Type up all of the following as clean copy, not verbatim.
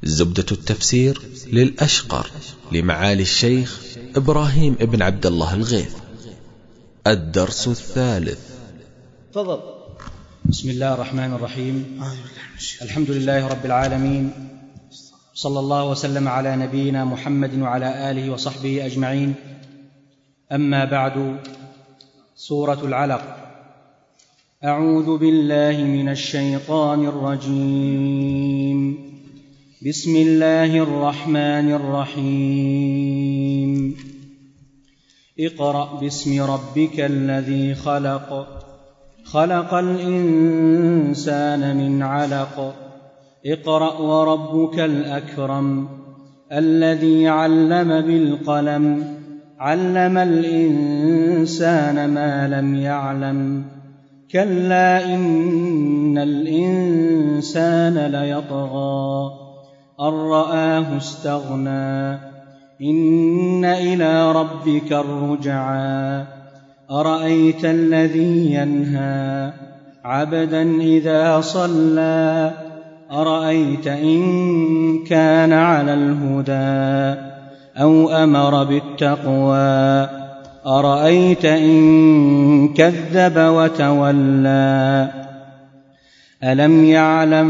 زبدة التفسير للأشقر لمعالي الشيخ إبراهيم ابن عبد الله الغيث. الدرس الثالث. تفضل. بسم الله الرحمن الرحيم. الحمد لله رب العالمين، صلى الله وسلم على نبينا محمد وعلى آله وصحبه أجمعين. أما بعد، سورة العلق. أعوذ بالله من الشيطان الرجيم. بسم الله الرحمن الرحيم. اقرأ باسم ربك الذي خلق، خلق الإنسان من علق. اقرأ وربك الأكرم الذي علم بالقلم، علم الإنسان ما لم يعلم. كلا إن الإنسان ليطغى أن رآه استغنى. إن إلى ربك الرجعى. أرأيت الذي ينهى عبدا إذا صلى، أرأيت إن كان على الهدى أو أمر بالتقوى، أرأيت إن كذب وتولى. ألم يعلم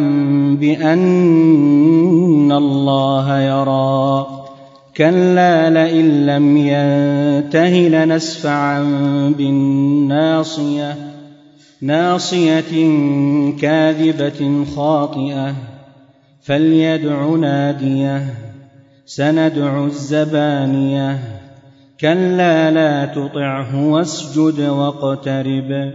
بأن الله يرى. كلا لئن لم ينته لنسفعا بالناصية، ناصية كاذبة خاطئة. فليدع ناديه، سندع الزبانية. كلا لا تطعه واسجد واقترب.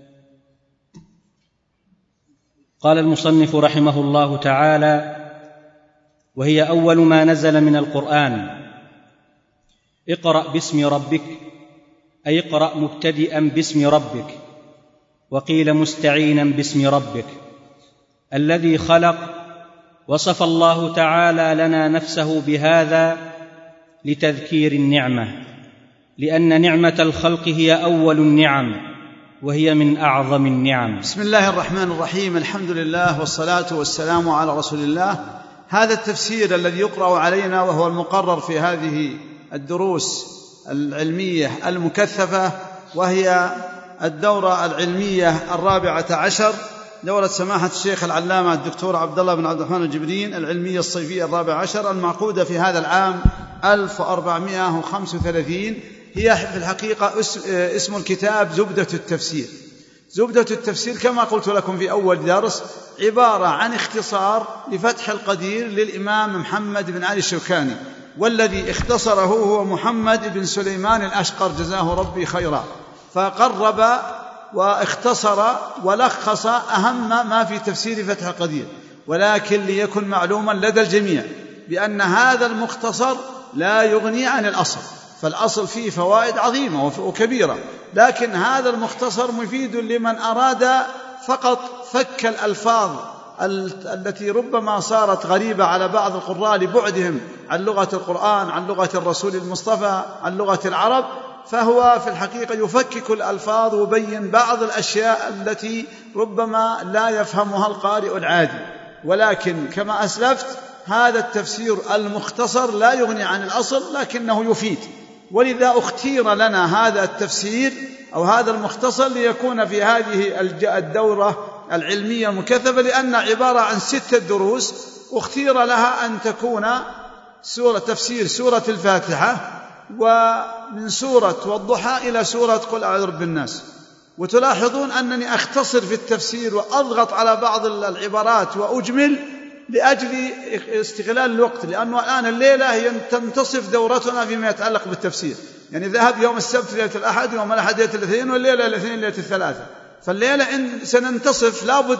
قال المصنف رحمه الله تعالى: وهي أول ما نزل من القرآن. اقرأ باسم ربك، أي اقرأ مبتدئا باسم ربك، وقيل مستعينا باسم ربك الذي خلق. وصف الله تعالى لنا نفسه بهذا لتذكير النعمة، لأن نعمة الخلق هي أول النعم، وهي من أعظم النعم. بسم الله الرحمن الرحيم. الحمد لله والصلاة والسلام على رسول الله. هذا التفسير الذي يقرأ علينا وهو المقرر في هذه الدروس العلمية المكثفة، وهي الدورة العلمية 14، دورة سماحة الشيخ العلامة الدكتور عبد الله بن عبد الرحمن الجبرين العلمية الصيفية 14 المعقودة في هذا العام 1435. هي في الحقيقة اسم الكتاب زبدة التفسير. زبدة التفسير كما قلت لكم في أول درس عبارة عن اختصار لفتح القدير للإمام محمد بن علي الشوكاني، والذي اختصره هو محمد بن سليمان الأشقر جزاه ربي خيرا، فقرب واختصر ولخص أهم ما في تفسير فتح القدير. ولكن ليكن معلوما لدى الجميع بأن هذا المختصر لا يغني عن الأصل، فالأصل فيه فوائد عظيمة وكبيرة، لكن هذا المختصر مفيد لمن أراد فقط فك الألفاظ التي ربما صارت غريبة على بعض القراء لبعدهم عن لغة القرآن، عن لغة الرسول المصطفى، عن لغة العرب. فهو في الحقيقة يفكك الألفاظ ويبين بعض الأشياء التي ربما لا يفهمها القارئ العادي. ولكن كما أسلفت هذا التفسير المختصر لا يغني عن الأصل لكنه يفيد، ولذا اختير لنا هذا التفسير أو هذا المختصر ليكون في هذه الدورة العلمية المكثفة، لأن عبارة عن 6 دروس اختير لها أن تكون تفسير سورة الفاتحة، ومن سورة والضحى إلى سورة قل أعوذ برب الناس. وتلاحظون أنني أختصر في التفسير وأضغط على بعض العبارات وأجمل لأجل استغلال الوقت، لأنه الآن الليلة هي تنتصف دورتنا فيما يتعلق بالتفسير، يعني ذهب يوم السبت ليلة الأحد، يوم الأحد ليلة الاثنين، والليلة الاثنين ليلة الثلاثة. فالليلة إن سننتصف لابد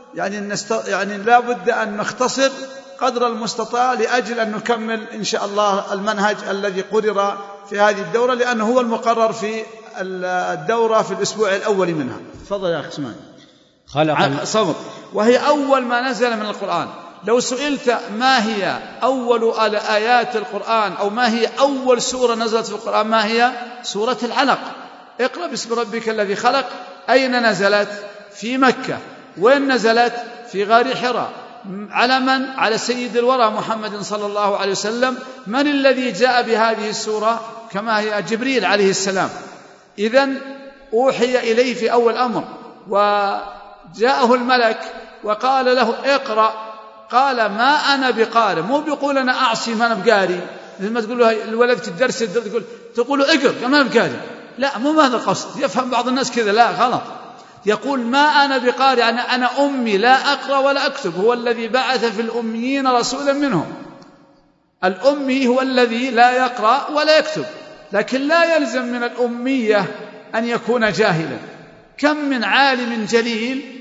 لابد أن نختصر قدر المستطاع لأجل أن نكمل إن شاء الله المنهج الذي قرر في هذه الدورة، لأنه هو المقرر في الدورة في الأسبوع الأول منها. تفضل يا أخي اسمعني. صبر. وهي أول ما نزل من القرآن. لو سئلت ما هي أول آيات القرآن أو ما هي أول سورة نزلت في القرآن، ما هي؟ سورة العلق. اقرأ باسم ربك الذي خلق. أين نزلت؟ في مكة. وين نزلت؟ في غار حراء. على من؟ على سيد الورى محمد صلى الله عليه وسلم. من الذي جاء بهذه السورة كما هي؟ جبريل عليه السلام. إذن أوحي إليه في أول أمر، وجاءه الملك وقال له اقرأ، قال ما أنا بقارئ. مو بيقول أنا أعصي ما أنا بقاري، لما تقول له الولد في الدرس تقول له اقرأ ما أنا بقاري، لا مو هذا القصد. يفهم بعض الناس كذا، لا غلط. يقول ما أنا بقارئ، أنا أمي لا أقرأ ولا أكتب. هو الذي بعث في الأميين رسولا منهم. الأمي هو الذي لا يقرأ ولا يكتب، لكن لا يلزم من الأمية أن يكون جاهلا. كم من عالم جليل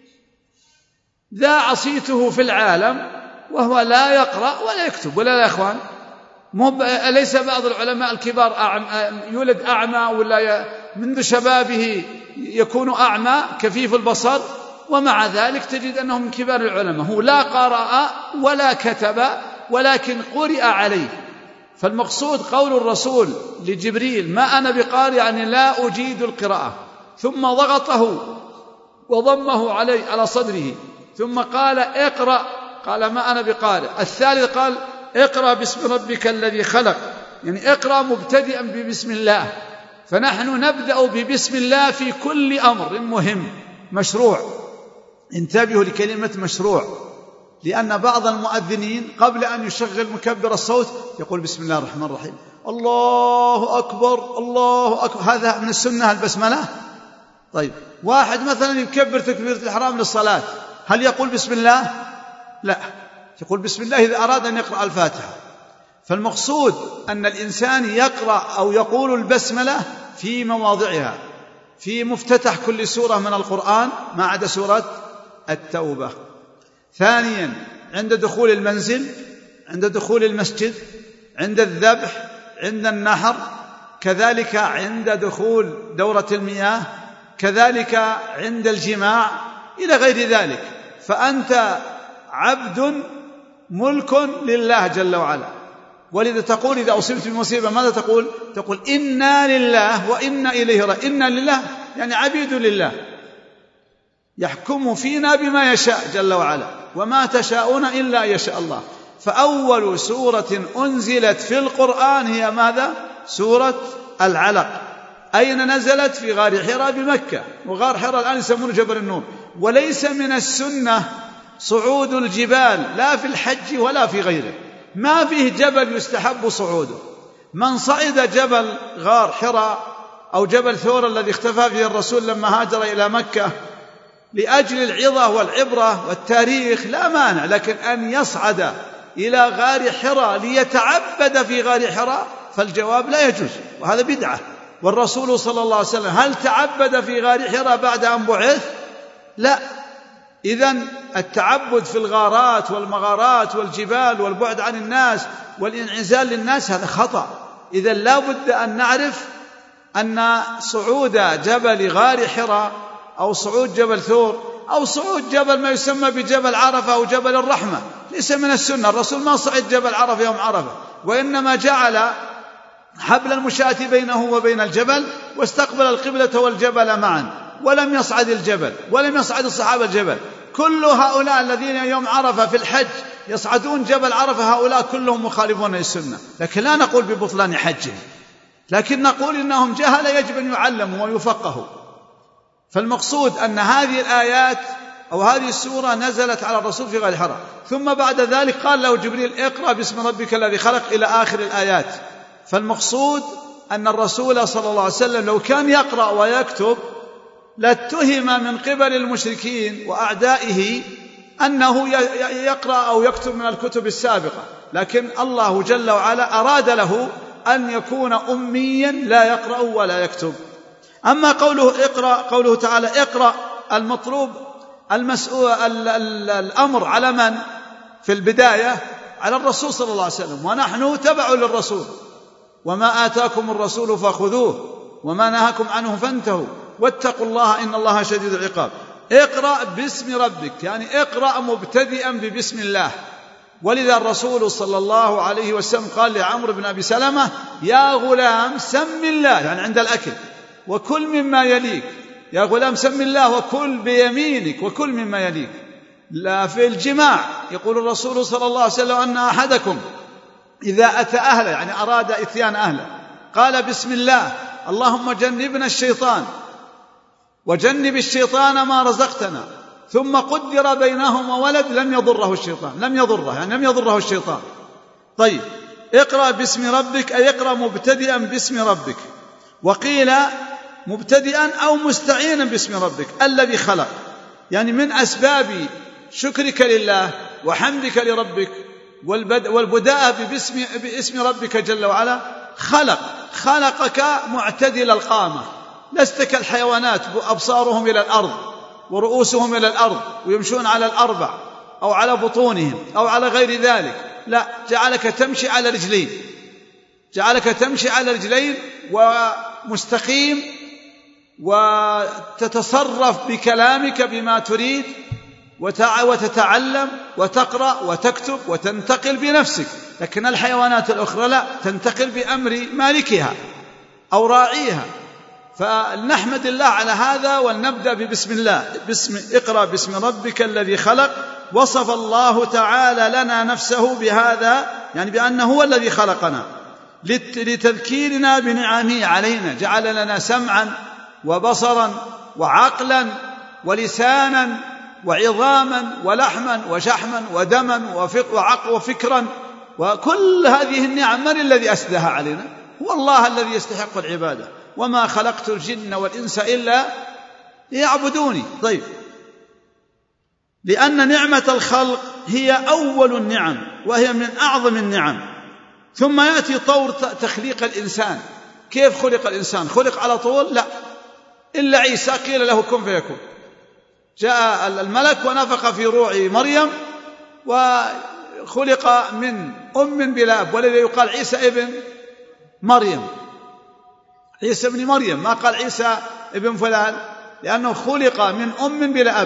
ذا عصيته في العالم وهو لا يقرأ ولا يكتب، ولا لا يا إخوان؟ أليس بعض العلماء الكبار يولد أعمى، ولا منذ شبابه يكون أعمى كفيف البصر، ومع ذلك تجد أنه من كبار العلماء. هو لا قرأ ولا كتب ولكن قرئ عليه. فالمقصود قول الرسول لجبريل ما أنا بقارئ، يعني لا أجيد القراءة، ثم ضغطه وضمه على صدره، ثم قال اقرأ، قال ما أنا بقارئ. الثالث قال اقرأ باسم ربك الذي خلق، يعني اقرأ مبتدئا ببسم الله. فنحن نبدأ ببسم الله في كل أمر مهم مشروع. انتبهوا لكلمة مشروع، لأن بعض المؤذنين قبل أن يشغل مكبر الصوت يقول بسم الله الرحمن الرحيم، الله أكبر الله أكبر. هذا من السنة البسملة. طيب واحد مثلا يكبر تكبيرة الإحرام للصلاة، هل يقول بسم الله؟ لا، يقول بسم الله إذا أراد أن يقرأ الفاتحة. فالمقصود أن الإنسان يقرأ أو يقول البسملة في مواضعها، في مفتتح كل سورة من القرآن ما عدا سورة التوبة. ثانيا عند دخول المنزل، عند دخول المسجد، عند الذبح، عند النحر، كذلك عند دخول دورة المياه، كذلك عند الجماع إلى غير ذلك. فأنت عبد ملك لله جل وعلا. ولذا تقول إذا أصبت بمصيبة ماذا تقول؟ تقول إنا لله وإنا إليه راجعون. إنا لله يعني عبيد لله، يحكم فينا بما يشاء جل وعلا، وما تشاءون إلا يشاء الله. فأول سورة أنزلت في القرآن هي ماذا؟ سورة العلق. أين نزلت؟ في غار حراء بمكة، وغار حراء الآن يسمونه جبل النور. وليس من السنة صعود الجبال لا في الحج ولا في غيره، ما فيه جبل يستحب صعوده. من صعد جبل غار حراء أو جبل ثور الذي اختفى فيه الرسول لما هاجر إلى مكة لأجل العظة والعبرة والتاريخ لا مانع، لكن أن يصعد إلى غار حراء ليتعبد في غار حراء فالجواب لا يجوز، وهذا بدعة. والرسول صلى الله عليه وسلم هل تعبد في غار حراء بعد أن بعث؟ لا. إذن التعبد في الغارات والمغارات والجبال والبعد عن الناس والانعزال للناس هذا خطأ. إذن لا بد أن نعرف أن صعود جبل غار حراء أو صعود جبل ثور أو صعود جبل ما يسمى بجبل عرفة أو جبل الرحمة ليس من السنة. الرسول ما صعد جبل عرفة يوم عرفة، وإنما جعل حبل المشاة بينه وبين الجبل واستقبل القبلة والجبل معا، ولم يصعد الجبل ولم يصعد الصحابة الجبل. كل هؤلاء الذين يوم عرفة في الحج يصعدون جبل عرفة هؤلاء كلهم مخالفون للسنة، لكن لا نقول ببطلان حجهم، لكن نقول إنهم جهل يجب أن يعلموا ويفقهوا. فالمقصود أن هذه الآيات أو هذه السورة نزلت على الرسول في غار حراء، ثم بعد ذلك قال له جبريل اقرأ باسم ربك الذي خلق إلى آخر الآيات. فالمقصود أن الرسول صلى الله عليه وسلم لو كان يقرأ ويكتب لاتهم من قبل المشركين وأعدائه أنه يقرأ أو يكتب من الكتب السابقة، لكن الله جل وعلا أراد له أن يكون أميا لا يقرأ ولا يكتب. أما قوله اقرأ، قوله تعالى اقرأ، المطلوب المسؤول الأمر على من؟ في البداية على الرسول صلى الله عليه وسلم، ونحن تبع للرسول. وما آتاكم الرسول فخذوه وما نهاكم عنه فانتهوا واتقوا الله إن الله شديد العقاب. اقرأ باسم ربك، يعني اقرأ مبتدئا ببسم الله. ولذا الرسول صلى الله عليه وسلم قال لعمرو بن أبي سلمة يا غلام سم الله، يعني عند الأكل، وكل مما يليك. يا غلام سم الله وكل بيمينك وكل مما يليك. لا في الجماع. يقول الرسول صلى الله عليه وسلم أن أحدكم إذا أتى أهله، يعني أراد إتيان أهله، قال بسم الله اللهم جنبنا الشيطان وجنب الشيطان ما رزقتنا، ثم قدر بينهما ولد لم يضره الشيطان، لم يضره الشيطان. طيب، اقرأ باسم ربك أي اقرأ مبتدئا باسم ربك، وقيل مبتدئا أو مستعينا باسم ربك الذي خلق، يعني من أسباب شكرك لله وحمدك لربك والبداء باسم ربك جل وعلا خلقك معتدل القامة، لست كالحيوانات أبصارهم إلى الأرض ورؤوسهم إلى الأرض ويمشون على الأربع أو على بطونهم أو على غير ذلك، لا، جعلك تمشي على رجلين ومستقيم، وتتصرف بكلامك بما تريد، وتتعلم وتقرأ وتكتب وتنتقل بنفسك. لكن الحيوانات الأخرى لا، تنتقل بأمر مالكها أو راعيها. فلنحمد الله على هذا ولنبدأ ببسم الله. اقرأ باسم ربك الذي خلق. وصف الله تعالى لنا نفسه بهذا، يعني بأنه هو الذي خلقنا، لتذكيرنا بنعمه علينا، جعل لنا سمعا وبصرا وعقلا ولسانا وعظاما ولحما وشحما ودما وفكرا، وكل هذه النعم من الذي أسداها علينا؟ هو الله الذي يستحق العبادة. وما خلقت الجن والإنس إلا ليعبدوني. طيب، لأن نعمة الخلق هي أول النعم وهي من أعظم النعم، ثم يأتي طور تخليق الإنسان. كيف خلق الإنسان؟ خلق على طول؟ لا، إلا عيسى قيل له كن فيكون، جاء الملك ونفخ في روع مريم وخلق من أم بلا أب، ولذا يقال عيسى ابن مريم، عيسى ابن مريم، ما قال عيسى ابن فلان، لأنه خلق من أم بلا أب.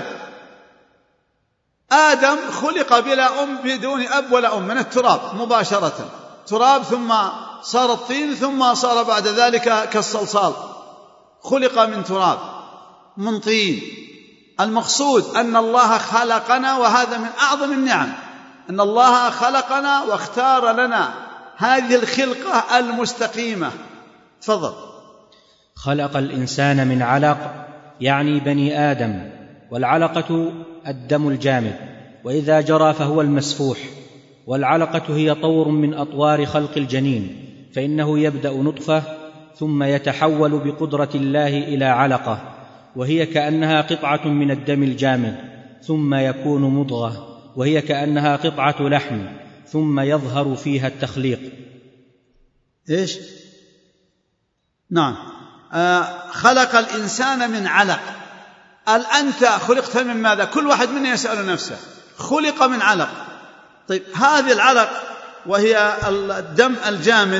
آدم خلق بلا أم، بدون أب ولا أم، من التراب مباشرة، تراب ثم صار الطين ثم صار بعد ذلك كالصلصال، خلق من تراب من طين. المقصود أن الله خلقنا، وهذا من أعظم النعم، أن الله خلقنا واختار لنا هذه الخلقة المستقيمة. تفضل. خلق الإنسان من علق، يعني بني آدم، والعلقة الدم الجامد، وإذا جرى فهو المسفوح. والعلقة هي طور من أطوار خلق الجنين، فإنه يبدأ نطفة ثم يتحول بقدرة الله إلى علقة، وهي كأنها قطعة من الدم الجامد، ثم يكون مضغة، وهي كأنها قطعة لحم، ثم يظهر فيها التخليق. إيش؟ نعم، خلق الإنسان من علق. أنت خلقت من ماذا؟ كل واحد منا يسأل نفسه، خلق من علق. طيب، هذه العلق وهي الدم الجامد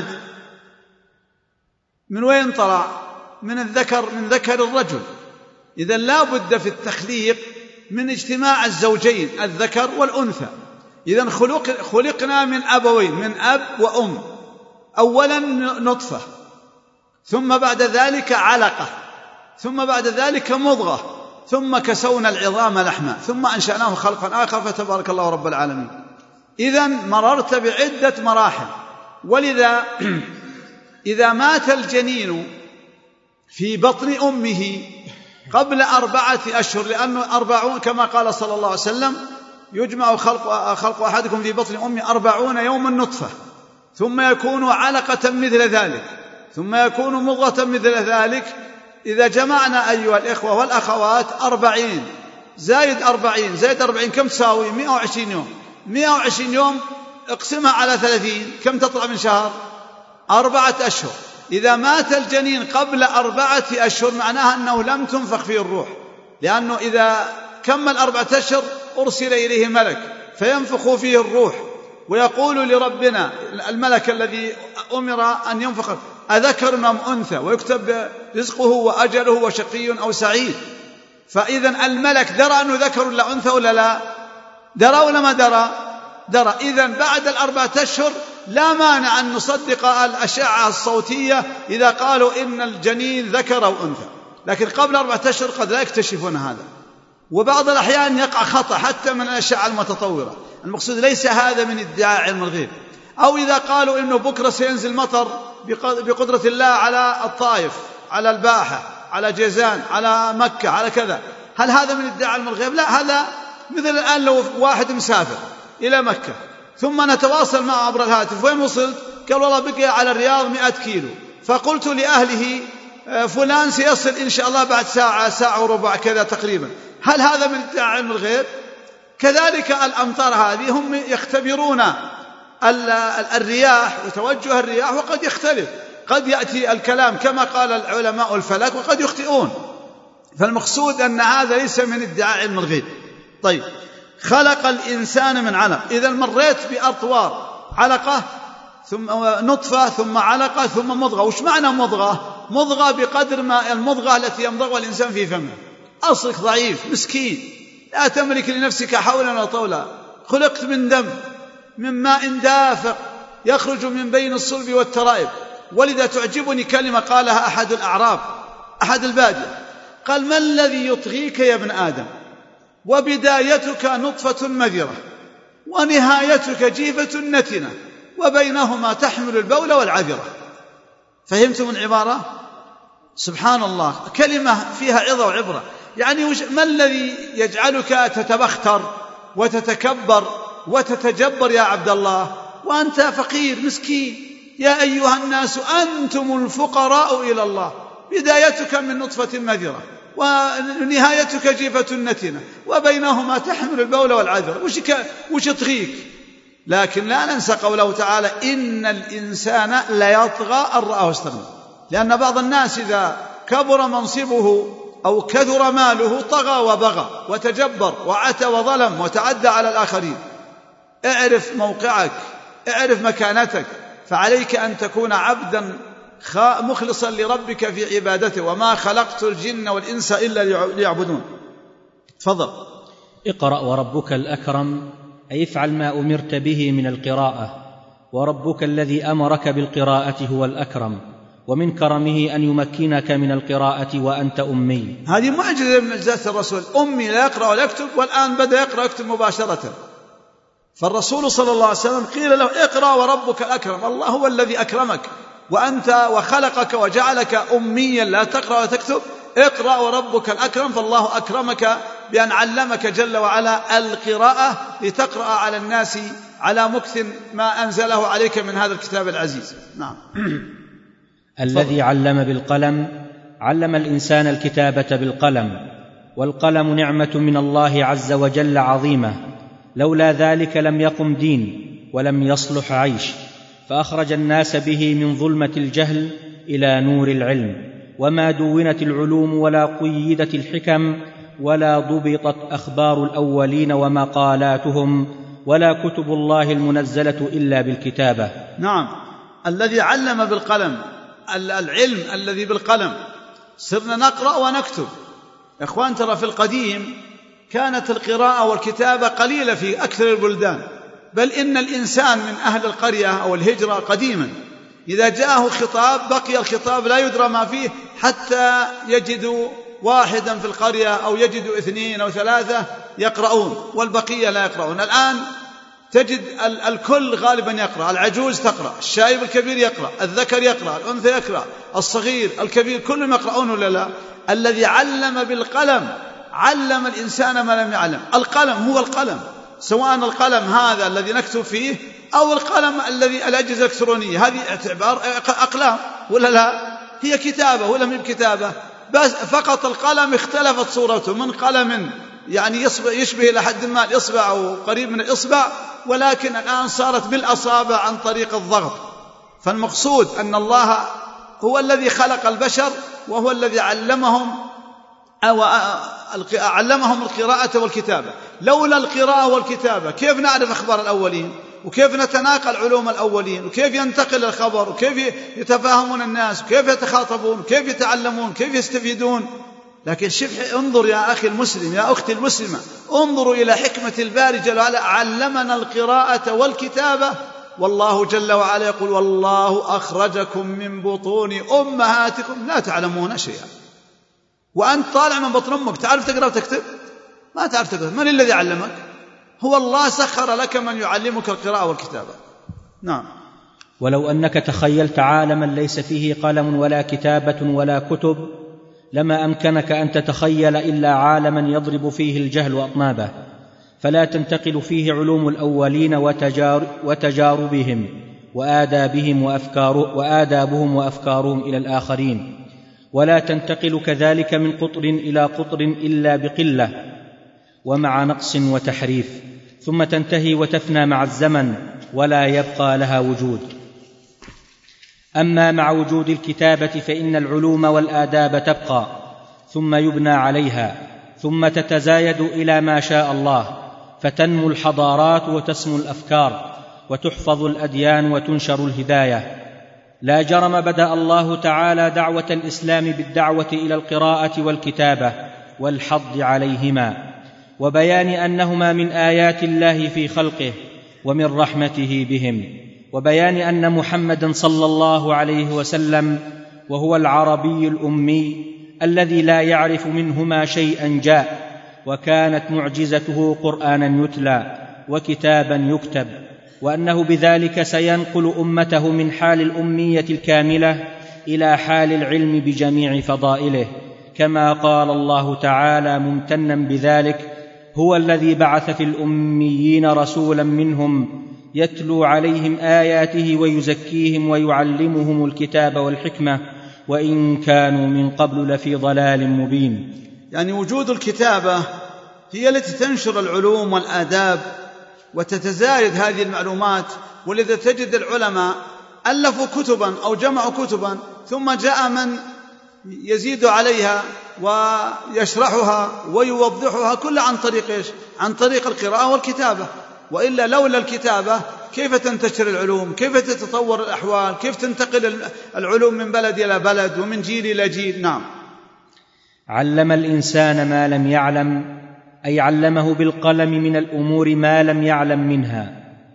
من وين طلع؟ من الذكر، من ذكر الرجل. إذا لا بد في التخليق من اجتماع الزوجين الذكر والأنثى. إذا خلقنا من أبوين، من أب وأم. أولا نطفة، ثم بعد ذلك علقة، ثم بعد ذلك مضغة، ثم كسونا العظام لحما، ثم أنشأناه خلقا آخر، فتبارك الله رب العالمين. إذن مررت بعدة مراحل. ولذا إذا مات الجنين في بطن أمه قبل 4 أشهر، لأنه 40 كما قال صلى الله عليه وسلم يجمع خلق أحدكم في بطن أمه 40 يوما نطفة، ثم يكون علقة مثل ذلك، ثم يكون مضغة مثل ذلك. إذا جمعنا أيها الإخوة والأخوات 40 زائد 40 زائد 40 كم تساوي؟ 120 يوم. 120 يوم اقسمها على 30 كم تطلع من شهر؟ 4 أشهر. إذا مات الجنين قبل 4 أشهر معناها أنه لم تنفخ فيه الروح، لأنه إذا كمل 4 أشهر أرسل إليه ملك فينفخ فيه الروح، ويقول لربنا الملك الذي أمر أن ينفخ أذكر أم أنثى، ويكتب رزقه وأجله وشقي أو سعيد. فإذا الملك درى أنه ذكر ولا أنثى ولا لا؟ درى ولا ما درى؟ إذن بعد 4 أشهر لا مانع أن نصدق الأشعة الصوتية إذا قالوا إن الجنين ذكر أو أنثى، لكن قبل 4 أشهر قد لا يكتشفون هذا. وبعض الأحيان يقع خطأ حتى من الأشعة المتطورة. المقصود ليس هذا من ادعاء علم الغيب. أو إذا قالوا إنه بكرة سينزل مطر بقدرة الله على الطائف، على الباحة، على جيزان، على مكة، على كذا، هل هذا من ادعاء علم الغيب؟ لا، هذا مثل الآن لو واحد مسافر إلى مكة ثم نتواصل معه عبر الهاتف، وين وصلت؟ قال والله بقي على الرياض 100 كيلو، فقلت لأهله فلان سيصل إن شاء الله بعد ساعة، ساعة وربع كذا تقريبا، هل هذا من ادعاء علم الغيب؟ كذلك الأمطار هذه هم يختبرون الرياح وتوجه الرياح، وقد يختلف، قد يأتي الكلام كما قال العلماء الفلك وقد يخطئون. فالمقصود أن هذا ليس من ادعاء علم الغيب. طيب، خلق الإنسان من علق. إذا مريت بأطوار، علقة ثم نطفة ثم علقة ثم مضغة. وش معنى مضغة؟ مضغة بقدر ما المضغة التي يمضغها الإنسان في فمه. أصلك ضعيف مسكين، لا تملك لنفسك حولا ولا طولا، خلقت من دم، من ماء دافق يخرج من بين الصلب والترائب. ولذا تعجبني كلمة قالها أحد الأعراب، أحد البادية، قال: ما الذي يطغيك يا ابن آدم؟ وبدايتك نطفة مذرة ونهايتك جيفة نتنة وبينهما تحمل البول والعذرة. فهمتم العبارة؟ سبحان الله، كلمة فيها عظة وعبرة. يعني ما الذي يجعلك تتبختر وتتكبر وتتجبر يا عبد الله وأنت فقير مسكين؟ يا أيها الناس أنتم الفقراء إلى الله، بدايتك من نطفة مذرة ونهايتك جيفة نتنة وبينهما تحمل البول والعذرة. وش يطغيك؟ لكن لا ننسى قوله تعالى: إن الإنسان ليطغى أن رآه استغنى. لأن بعض الناس إذا كبر منصبه أو كثر ماله طغى وبغى وتجبر وعتى وظلم وتعدى على الآخرين. اعرف موقعك، اعرف مكانتك، فعليك أن تكون عبدا مخلصا لربك في عبادته. وما خلقت الجن والإنس إلا ليعبدون. تفضل. اقرأ وربك الأكرم، أي افعل ما أمرت به من القراءة، وربك الذي أمرك بالقراءة هو الأكرم، ومن كرمه أن يمكنك من القراءة وأنت أمي. هذه معجزة من معجزات الرسول، أمي لا يقرأ ولا يكتب، والآن بدأ يقرأ ويكتب مباشرة. فالرسول صلى الله عليه وسلم قيل له: اقرأ وربك الأكرم، الله هو الذي أكرمك وأنت وخلقك وجعلك أميا لا تقرأ ولا تكتب، اقرأ وربك الأكرم. فالله أكرمك بأن علمك جل وعلا القراءة لتقرأ على الناس على مكث ما أنزله عليك من هذا الكتاب العزيز. نعم. الذي علم بالقلم، علم الإنسان الكتابة بالقلم، والقلم نعمة من الله عز وجل عظيمة، لولا ذلك لم يقم دين ولم يصلح عيش، فأخرج الناس به من ظلمة الجهل إلى نور العلم، وما دونت العلوم ولا قيدت الحكم ولا ضبطت أخبار الأولين ومقالاتهم ولا كتب الله المنزلة إلا بالكتابة. نعم، الذي علم بالقلم، العلم الذي بالقلم. صرنا نقرأ ونكتب يا أخوان. ترى في القديم كانت القراءة والكتابة قليلة في أكثر البلدان، بل إن الإنسان من أهل القرية أو الهجرة قديما إذا جاءه خطاب بقي الخطاب لا يدرى ما فيه حتى يجد واحدا في القرية أو يجد 2 أو 3 يقرؤون والبقية لا يقرؤون. الآن تجد الكل غالبا يقرأ، العجوز تقرأ، الشايب الكبير يقرأ، الذكر يقرأ، الأنثى يقرأ، الصغير الكبير كلهم يقرؤون ولا لا؟ الذي علم بالقلم علم الإنسان ما لم يعلم. القلم هو القلم، سواء القلم هذا الذي نكتب فيه أو القلم الذي الأجهزة الإلكترونية، هذه اعتبار أقلام ولا لا؟ هي كتابة ولا من كتابة، بس فقط القلم اختلفت صورته من قلم يعني يشبه إلى حد ما الإصبع أو قريب من الإصبع، ولكن الآن صارت بالأصابع عن طريق الضغط. فالمقصود أن الله هو الذي خلق البشر وهو الذي علمهم القراءة والكتابة. لولا القراءة والكتابة كيف نعرف أخبار الأولين، وكيف نتناقل علوم الأولين، وكيف ينتقل الخبر، وكيف يتفاهمون الناس، وكيف يتخاطبون، وكيف يتعلمون، كيف يستفيدون. لكن انظر يا أخي المسلم، يا أختي المسلمة، انظروا إلى حكمة الباري جل وعلا، علمنا القراءة والكتابة. والله جل وعلا يقول: والله أخرجكم من بطون أمهاتكم لا تعلمون شيئا. وأنت طالع من بطن أمك تعرف تقرأ وتكتب؟ ما تعرف تقرأ. من الذي علمك؟ هو الله سخر لك من يعلمك القراءة والكتابة. نعم. ولو أنك تخيلت عالما ليس فيه قلم ولا كتابة ولا كتب لما أمكنك أن تتخيل إلا عالما يضرب فيه الجهل أطنابه، فلا تنتقل فيه علوم الأولين وتجاربهم وآدابهم وأفكارهم إلى الآخرين، ولا تنتقل كذلك من قطر إلى قطر إلا بقلة ومع نقص وتحريف، ثم تنتهي وتفنى مع الزمن ولا يبقى لها وجود. أما مع وجود الكتابة فإن العلوم والآداب تبقى ثم يبنى عليها، ثم تتزايد إلى ما شاء الله، فتنمو الحضارات وتسمو الأفكار وتحفظ الأديان وتنشر الهداية. لا جرم بدأ الله تعالى دعوة الإسلام بالدعوة إلى القراءة والكتابة والحض عليهما، وبيان أنهما من آيات الله في خلقه ومن رحمته بهم، وبيان أن محمدًا صلى الله عليه وسلم وهو العربي الأمي الذي لا يعرف منهما شيئا جاء، وكانت معجزته قرآنا يتلى وكتابا يكتب، وأنه بذلك سينقل أمته من حال الأمية الكاملة إلى حال العلم بجميع فضائله، كما قال الله تعالى ممتنا بذلك: هو الذي بعث في الأميين رسولا منهم يتلو عليهم آياته ويزكيهم ويعلمهم الكتاب والحكمة وإن كانوا من قبل لفي ضلال مبين. يعني وجود الكتابة هي التي تنشر العلوم والآداب وتتزايد هذه المعلومات، ولذا تجد العلماء ألفوا كتبا أو جمعوا كتبا ثم جاء من يزيد عليها ويشرحها ويوضحها، كل عن طريق إيش؟ عن طريق القراءة والكتابة. وإلا لولا الكتابة كيف تنتشر العلوم؟ كيف تتطور الأحوال؟ كيف تنتقل العلوم من بلد إلى بلد ومن جيل إلى جيل؟ نعم. علم الإنسان ما لم يعلم، أي علمه بالقلم من الأمور ما لم يعلم منها.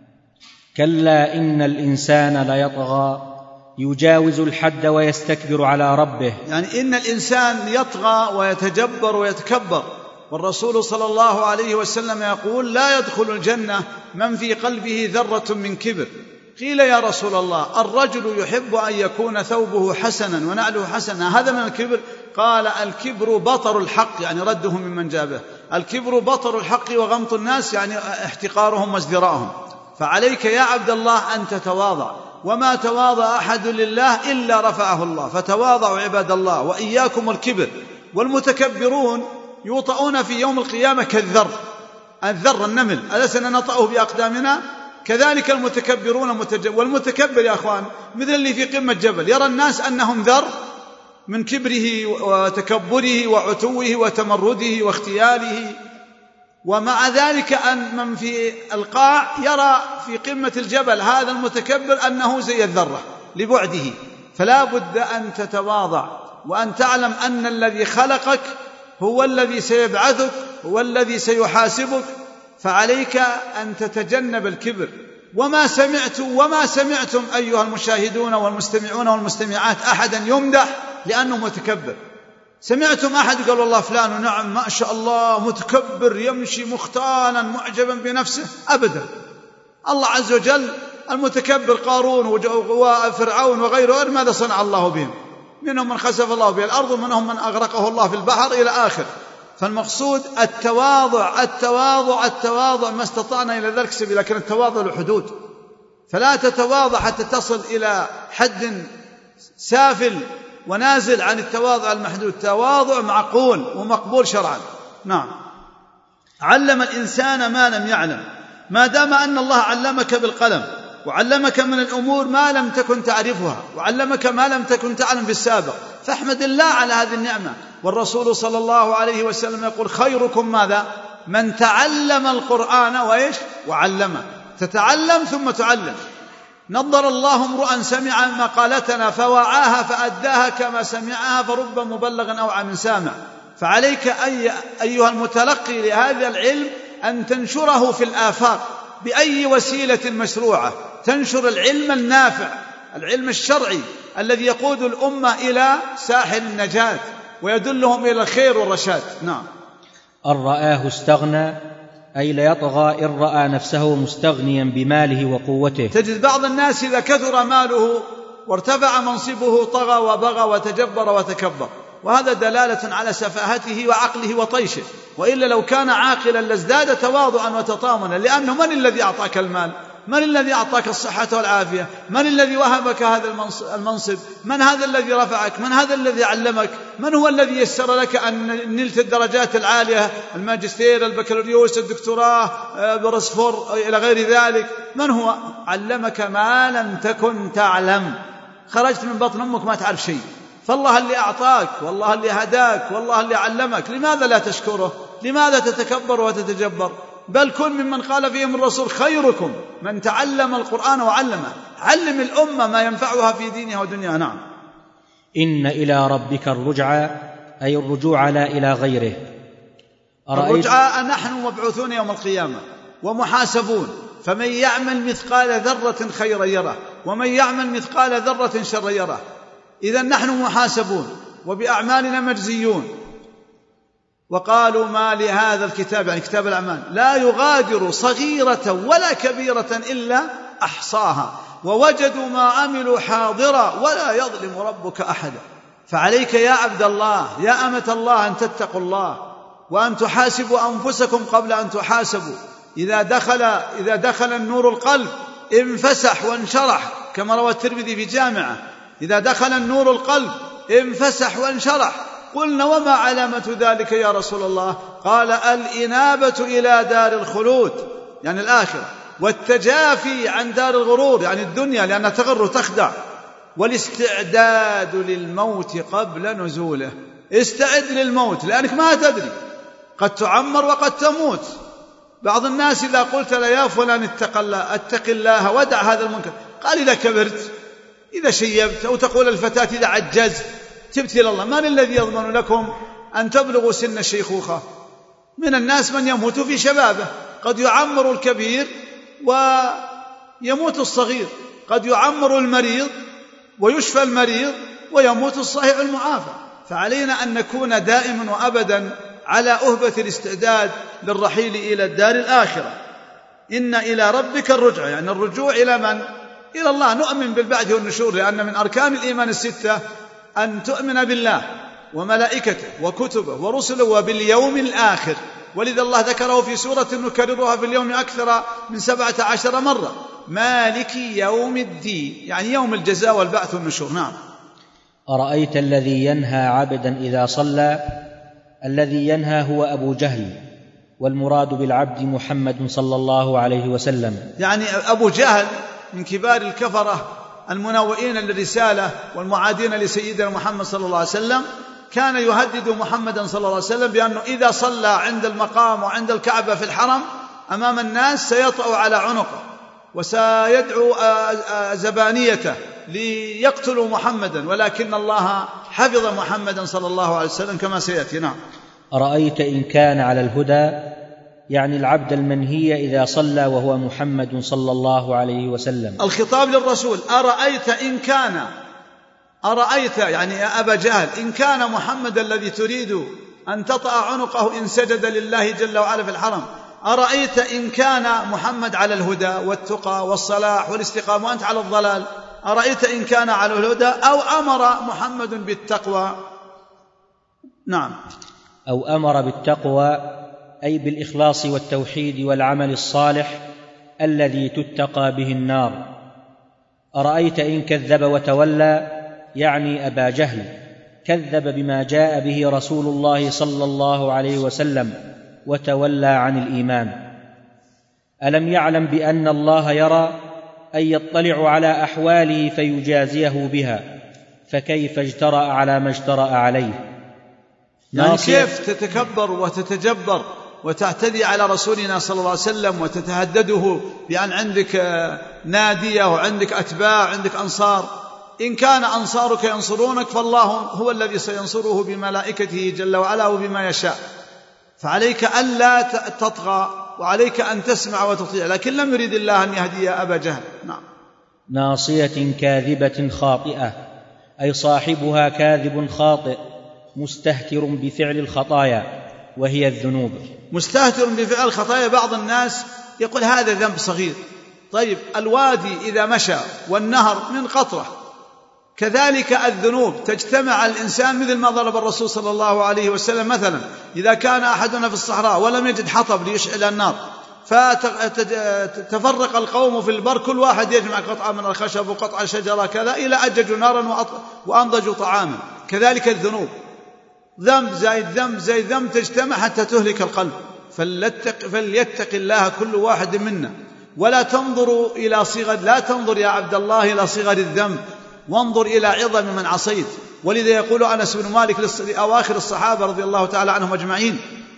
كلا إن الإنسان ليطغى يجاوز الحد ويستكبر على ربه. يعني إن الإنسان يطغى ويتجبر ويتكبر، والرسول صلى الله عليه وسلم يقول: لا يدخل الجنة من في قلبه ذرة من كبر. قيل: يا رسول الله، الرجل يحب أن يكون ثوبه حسنا ونعله حسنا، هذا من الكبر؟ قال: الكبر بطر الحق، يعني رده ممن جابه. الكبر بطر الحق وغمط الناس، يعني احتقارهم وازدراءهم. فعليك يا عبد الله أن تتواضع، وما تواضع أحد لله إلا رفعه الله، فتواضعوا عباد الله وإياكم الكبر. والمتكبرون يوطؤون في يوم القيامة كالذر، الذر النمل ألسنا نطأه بأقدامنا، كذلك المتكبرون والمتكبر يا أخوان مثل اللي في قمة جبل، يرى الناس أنهم ذر من كبره وتكبره وعتوه وتمرده واختياله، ومع ذلك أن من في القاع يرى في قمة الجبل هذا المتكبر أنه زي الذرة لبعده. فلا بد أن تتواضع وأن تعلم أن الذي خلقك هو الذي سيبعثك، هو الذي سيحاسبك، فعليك أن تتجنب الكبر. وما سمعتم أيها المشاهدون والمستمعون والمستمعات أحدا يمدح لأنه متكبر. سمعتم أحد قال: والله فلان نعم ما شاء الله متكبر يمشي مختالا معجبا بنفسه؟ أبدا. الله عز وجل المتكبر قارون وفرعون وغيره ماذا صنع الله بهم؟ منهم من خسف الله به الأرض ومنهم من أغرقه الله في البحر إلى آخر. فالمقصود التواضع التواضع التواضع، ما استطعنا إلى ذلك سبيل، لكن التواضع له حدود، فلا تتواضع حتى تصل إلى حد سافل ونازل عن التواضع المحدود. تواضع معقول ومقبول شرعا. نعم. علم الإنسان ما لم يعلم، ما دام أن الله علمك بالقلم وعلمك من الأمور ما لم تكن تعرفها وعلمك ما لم تكن تعلم في السابق، فاحمد الله على هذه النعمة. والرسول صلى الله عليه وسلم يقول: خيركم ماذا؟ من تعلم القرآن وعلمه. تتعلم ثم تعلم. نضر الله امرؤا سمع مقالتنا فوعاها فأداها كما سمعها، فرب مبلغ أوعى من سامع. فعليك أيها المتلقي لهذا العلم أن تنشره في الآفاق بأي وسيلة مشروعة، تنشر العلم النافع، العلم الشرعي الذي يقود الأمة إلى ساحل النجاة ويدلهم إلى الخير والرشاد. نعم. أن رآه استغنى أي ليطغى إن رأى نفسه مستغنيا بماله وقوته. تجد بعض الناس إذا كثر ماله وارتفع منصبه طغى وبغى وتجبر وتكبر، وهذا دلالة على سفاهته وعقله وطيشه، وإلا لو كان عاقلا لازداد تواضعا وتطامنا، لأنه من الذي أعطاك المال؟ من الذي أعطاك الصحة والعافية؟ من الذي وهبك هذا المنصب؟ من هذا الذي رفعك؟ من هذا الذي علمك؟ من هو الذي يسر لك أن نلت الدرجات العالية، الماجستير، البكالوريوس، الدكتوراه، برسفور إلى غير ذلك؟ من هو؟ علمك ما لم تكن تعلم. خرجت من بطن أمك ما تعرف شيء، فالله اللي أعطاك، والله اللي هداك، والله اللي علمك، لماذا لا تشكره؟ لماذا تتكبر وتتجبر؟ بل كن ممن قال فيهم الرسول خيركم من تعلم القرآن وعلمه. علم الأمة ما ينفعها في دينها ودنياها. نعم. إن إلى ربك الرجعى أي الرجوع لا إلى غيره. الرجعى نحن مبعوثون يوم القيامة ومحاسبون، فمن يعمل مثقال ذرة خيرا يره ومن يعمل مثقال ذرة شرا يره. إذن نحن محاسبون وبأعمالنا مجزيون. وقالوا ما لهذا الكتاب، يعني كتاب الأعمال، لا يغادر صغيرة ولا كبيرة إلا أحصاها ووجدوا ما عملوا حاضرا ولا يظلم ربك أحدا. فعليك يا عبد الله، يا أمة الله، أن تتقوا الله وأن تحاسبوا أنفسكم قبل أن تحاسبوا. إذا دخل النور القلب انفسح وانشرح، كما روى الترمذي في جامعه: إذا دخل النور القلب انفسح وانشرح. قلنا وما علامة ذلك يا رسول الله؟ قال: الإنابة إلى دار الخلود، يعني الآخرة، والتجافي عن دار الغرور، يعني الدنيا، لأنها تغر تخدع، والاستعداد للموت قبل نزوله. استعد للموت لأنك ما تدري، قد تعمر وقد تموت. بعض الناس إذا قلت له يا فلان اتق الله ودع هذا المنكر، قال: إذا كبرت، إذا شيبت، أو تقول الفتاة إذا عجزت تبت إلى الله. من الذي يضمن لكم أن تبلغوا سن الشيخوخة؟ من الناس من يموت في شبابه، قد يعمر الكبير ويموت الصغير، قد يعمر المريض ويشفى المريض ويموت الصحيح المعافى. فعلينا أن نكون دائما وأبدا على أهبة الاستعداد للرحيل إلى الدار الآخرة. إن إلى ربك الرجع، يعني الرجوع إلى من؟ إلى الله. نؤمن بالبعث والنشور، لأن من أركان الإيمان الستة أن تؤمن بالله وملائكته وكتبه ورسله وباليوم الآخر، ولذا الله ذكره في سورة نكررها في اليوم أكثر من 17 مرة: مالك يوم الدين، يعني يوم الجزاء والبعث والنشور. نعم. أرأيت الذي ينهى عبدا إذا صلى؟ الذي ينهى هو أبو جهل، والمراد بالعبد محمد صلى الله عليه وسلم. يعني أبو جهل من كبار الكفرة المناوئين للرسالة والمعادين لسيدنا محمد صلى الله عليه وسلم، كان يهدد محمدا صلى الله عليه وسلم بأنه إذا صلى عند المقام وعند الكعبة في الحرم أمام الناس سيطأ على عنقه وسيدعو زبانيته ليقتلوا محمدا، ولكن الله حفظ محمدا صلى الله عليه وسلم كما سيأتي. نعم. أرأيت إن كان على الهدى، يعني العبد المنهي إذا صلى وهو محمد صلى الله عليه وسلم. الخطاب للرسول: أرأيت إن كان، أرأيت يعني يا أبا جهل، إن كان محمد الذي تريد أن تطأ عنقه إن سجد لله جل وعلا في الحرم، أرأيت إن كان محمد على الهدى والتقى والصلاح والاستقامة وأنت على الضلال؟ أرأيت إن كان على الهدى أو أمر محمد بالتقوى. نعم. أو أمر بالتقوى أي بالإخلاص والتوحيد والعمل الصالح الذي تتقى به النار. أرأيت إن كذب وتولى، يعني أبا جهل كذب بما جاء به رسول الله صلى الله عليه وسلم وتولى عن الإيمان. ألم يعلم بأن الله يرى، أي يطلع على أحواله فيجازيه بها، فكيف اجترأ على ما اجترأ عليه؟ يعني كيف تتكبر وتتجبر وتعتدي على رسولنا صلى الله عليه وسلم وتتهدده بأن عندك نادية وعندك أتباع وعندك أنصار؟ إن كان أنصارك ينصرونك فالله هو الذي سينصره بملائكته جل وعلا وبما يشاء. فعليك ألا تطغى وعليك أن تسمع وتطيع، لكن لم يريد الله أن يهدي أبا جهل. نعم. ناصية كاذبة خاطئة، أي صاحبها كاذب خاطئ مستهتر بفعل الخطايا، وهي الذنوب. مستهتر بفعل الخطايا. بعض الناس يقول هذا ذنب صغير. طيب الوادي إذا مشى والنهر من قطرة، كذلك الذنوب تجتمع على الإنسان، مثل ما ضرب الرسول صلى الله عليه وسلم مثلا إذا كان أحدنا في الصحراء ولم يجد حطب ليشعل النار فتفرق القوم في البر، كل واحد يجمع قطعة من الخشب وقطعة شجرة كذا إلى أججوا نارا وأنضجوا طعاما. كذلك الذنوب، ذنب زائد ذنب زائد ذنب تجتمع حتى تهلك القلب. فليتق الله كل واحد منا، ولا تنظروا إلى صغر، لا تنظر يا عبد الله إلى صغر الذنب، وانظر إلى عظم من عصيت. ولذا يقول أنس بن مالك لأواخر الصحابة رضي الله تعالى عنهم أجمعين: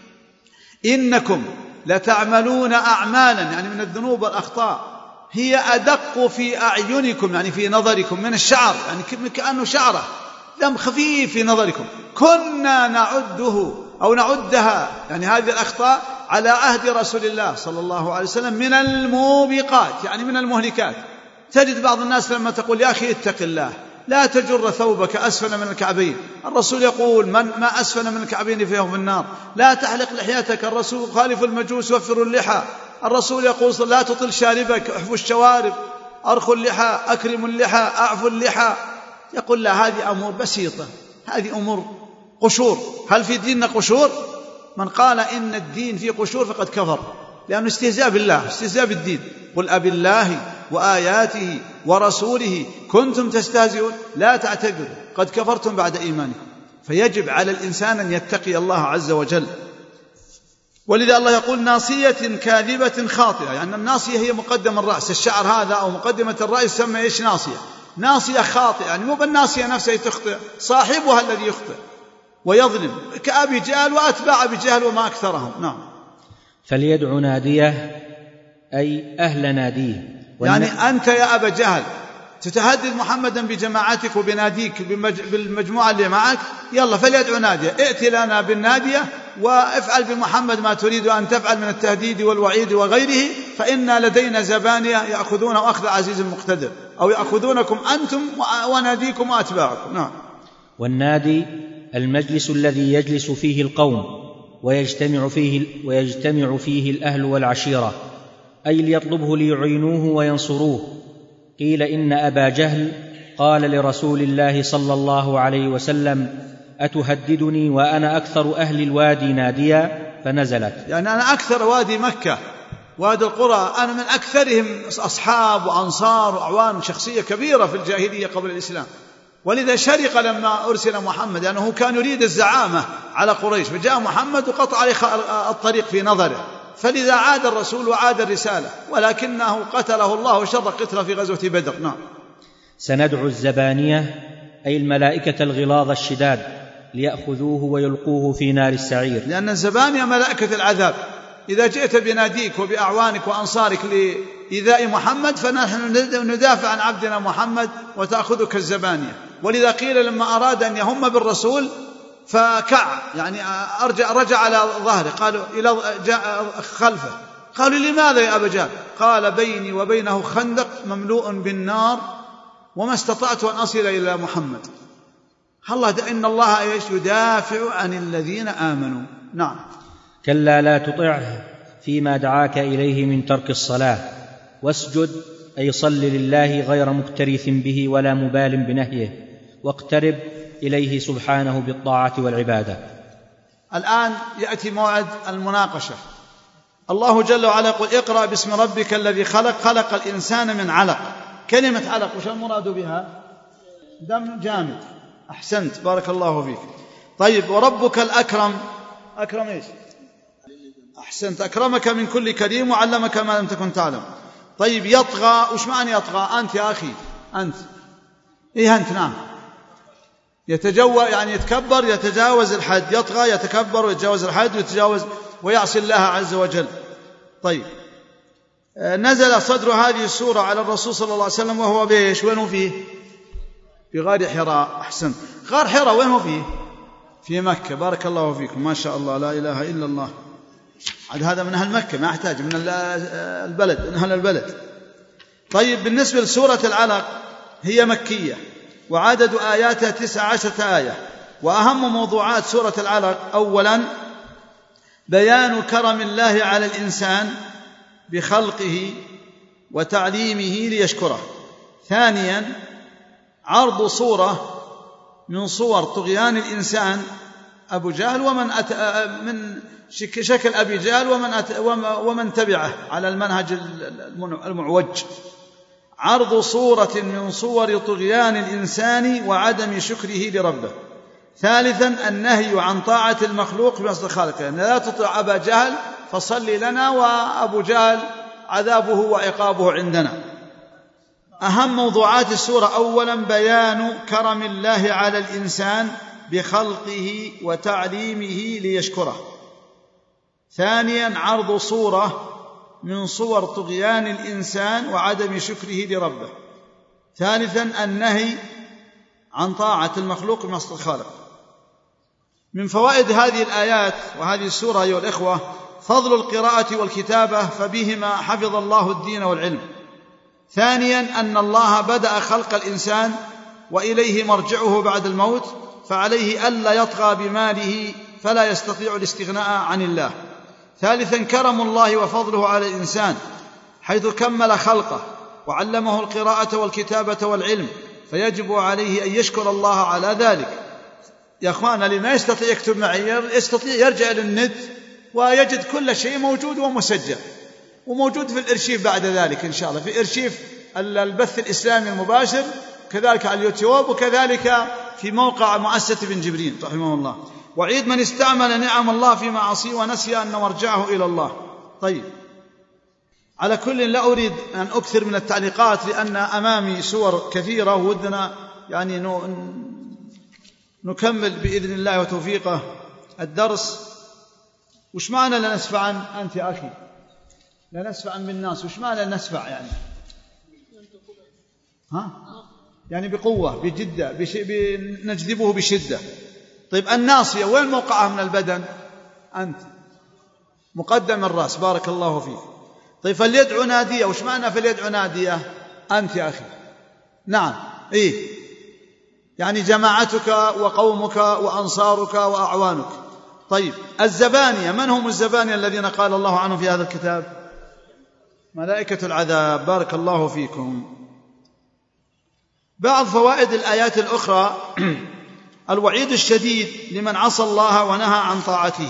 إنكم لتعملون أعمالا، يعني من الذنوب والأخطاء، هي أدق في أعينكم، يعني في نظركم، من الشعر، يعني كأنه شعرة، ذنب خفيف في نظركم، كنا نعده أو نعدها، يعني هذه الأخطاء على عهد رسول الله صلى الله عليه وسلم من الموبقات، يعني من المهلكات. تجد بعض الناس لما تقول يا أخي اتق الله لا تجر ثوبك أسفل من الكعبين، الرسول يقول ما أسفل من الكعبين فيه في النار. لا تحلق لحيتك، الرسول خالف المجوس وفروا اللحى. الرسول يقول لا تطل شاربك، احفوا الشوارب، أرخوا اللحى، أكرموا اللحى، أعفوا اللحى. يقول لا، هذه أمور بسيطة، هذه أمور قشور. هل في ديننا قشور؟ من قال إن الدين فيه قشور فقد كفر، لأنه استهزاء بالله، استهزاء بالدين. قل أبي الله وآياته ورسوله كنتم تستهزئون لا تعتذروا قد كفرتم بعد إيمانكم. فيجب على الإنسان أن يتقي الله عز وجل. ولذا الله يقول ناصية كاذبة خاطئة، يعني الناصية هي مقدم الرأس، الشعر هذا أو مقدمة الرأس يسمى إيش؟ ناصية. ناصية خاطئة، يعني مو بالناصية نفسها تخطئ، صاحبها الذي يخطئ ويظلم، كأبي جهل وأتباع أبي جهل وما أكثرهم. نعم. فليدعو ناديه، أي أهل ناديه. يعني أنت يا أبا جهل تتهدد محمدا بجماعتك وبناديك بالمجموعة اللي معك، يلا فليدعو ناديه، ائت لنا بالنادية وافعل بمحمد ما تريد أن تفعل من التهديد والوعيد وغيره، فإن لدينا زبانية يأخذون أخذ عزيز مقتدر، أو يأخذونكم أنتم وناديكم وأتباعكم. نعم. والنادي المجلس الذي يجلس فيه القوم ويجتمع فيه الأهل والعشيرة، أي ليطلبه ليعينوه وينصروه. قيل إن أبا جهل قال لرسول الله صلى الله عليه وسلم: أتهددني وأنا أكثر أهل الوادي ناديا؟ فنزلت. يعني أنا أكثر وادي مكة، وادي القرى، أنا من أكثرهم أصحاب وأنصار وأعوان، شخصية كبيرة في الجاهلية قبل الإسلام. ولذا شرق لما أرسل محمد، لأنه كان يريد الزعامة على قريش، فجاء محمد وقطع عليه الطريق في نظره، فلذا عاد الرسول وعاد الرسالة، ولكنه قتله الله وشر قتله في غزوة بدر. نعم. سندعو الزبانية، أي الملائكة الغلاظ الشداد، ليأخذوه ويلقوه في نار السعير. لأن الزبانية ملائكة العذاب. إذا جئت بناديك وبأعوانك وأنصارك لإيذاء محمد، فنحن ندافع عن عبدنا محمد وتأخذك الزبانية. ولذا قيل لما أراد أن يهم بالرسول فكع، يعني رجع على ظهره، قالوا جاء خلفه، قالوا لماذا يا أبا جهل؟ قال بيني وبينه خندق مملوء بالنار وما استطعت أن أصل إلى محمد. الله إن الله يدافع عن الذين آمنوا. نعم. كلا لا تطعه فيما دعاك إليه من ترك الصلاة، واسجد، أي صل لله غير مكترث به ولا مبال بنهيه، واقترب إليه سبحانه بالطاعة والعبادة. الآن يأتي موعد المناقشة. الله جل وعلا يقول: اقرأ باسم ربك الذي خلق، خلق الإنسان من علق. كلمة علق وش المراد بها؟ دم جامد. أحسنت، بارك الله فيك. طيب، وربك الأكرم، أكرم إيش؟ أحسنت، أكرمك من كل كريم وعلمك ما لم تكن تعلم. طيب، يطغى، وش معنى يطغى؟ أنت يا أخي، أنت إيه أنت؟ نعم. يتجوز، يعني يتكبر، يتجاوز الحد. يطغى يتكبر ويتجاوز الحد ويتجاوز ويعصي الله عز وجل. طيب، نزل صدر هذه السورة على الرسول صلى الله عليه وسلم وهو بيش؟ وين هو فيه؟ في غار حراء. أحسن. غار حراء وين هو فيه؟ في مكة. بارك الله فيكم، ما شاء الله، لا إله إلا الله. هذا من أهل مكة، ما أحتاج من البلد، من أهل البلد. طيب، بالنسبة لسورة العلق هي مكية، وعدد آياتها 19 آية. وأهم موضوعات سورة العلق: أولا بيان كرم الله على الإنسان بخلقه وتعليمه ليشكره. ثانيا عرض صورة من صور طغيان الإنسان أبو جهل من شكل أبي جهل ومن تبعه على المنهج المعوج. عرض صورة من صور طغيان الإنسان وعدم شكره لربه. ثالثا النهي عن طاعة المخلوق بمصدر خالقه، أن لا تطع أبا جهل فصل لنا وأبو جهل عذابه وعقابه عندنا. أهم موضوعات السورة: أولا بيان كرم الله على الإنسان بخلقه وتعليمه ليشكره. ثانيا عرض صورة من صور طغيان الإنسان وعدم شكره لربه. ثالثا النهي عن طاعة المخلوق بمصدر الخالق. من فوائد هذه الآيات وهذه السورة أيها الإخوة فضل القراءة والكتابة، فبهما حفظ الله الدين والعلم. ثانيا أن الله بدأ خلق الإنسان وإليه مرجعه بعد الموت، فعليه ألا يطغى بماله فلا يستطيع الاستغناء عن الله. ثالثا كرم الله وفضله على الإنسان حيث كمل خلقه وعلمه القراءة والكتابة والعلم، فيجب عليه أن يشكر الله على ذلك. يا أخوانا، اللي ما يستطيع يكتب معي يستطيع يرجع للنت ويجد كل شيء موجود ومسجل، وموجود في الإرشيف بعد ذلك إن شاء الله، في إرشيف البث الإسلامي المباشر، كذلك على اليوتيوب، وكذلك في موقع مؤسسة ابن جبرين رحمه الله. وعيد من استعمل نعم الله في معاصيه ونسي أن مرجعه إلى الله. طيب، على كل لا أريد أن أكثر من التعليقات لأن أمامي سور كثيرة ودنا يعني نكمل بإذن الله وتوفيقه الدرس. وش معنى لا نسفع أنت يا أخي؟ لا نسفع بالناس، وش معنى نسفع يعني؟ يعني بقوة، بجدة، نجذبه بشدة. طيب الناصية وين موقعها من البدن؟ أنت مقدم الرأس، بارك الله فيك. طيب فليدع نادية، وش معنى فليدع نادية؟ أنت يا أخي. نعم، إيه يعني جماعتك وقومك وأنصارك وأعوانك. طيب الزبانية، من هم الزبانية الذين قال الله عنهم في هذا الكتاب؟ ملائكة العذاب، بارك الله فيكم. بعض فوائد الآيات الأخرى: الوعيد الشديد لمن عصى الله ونهى عن طاعته،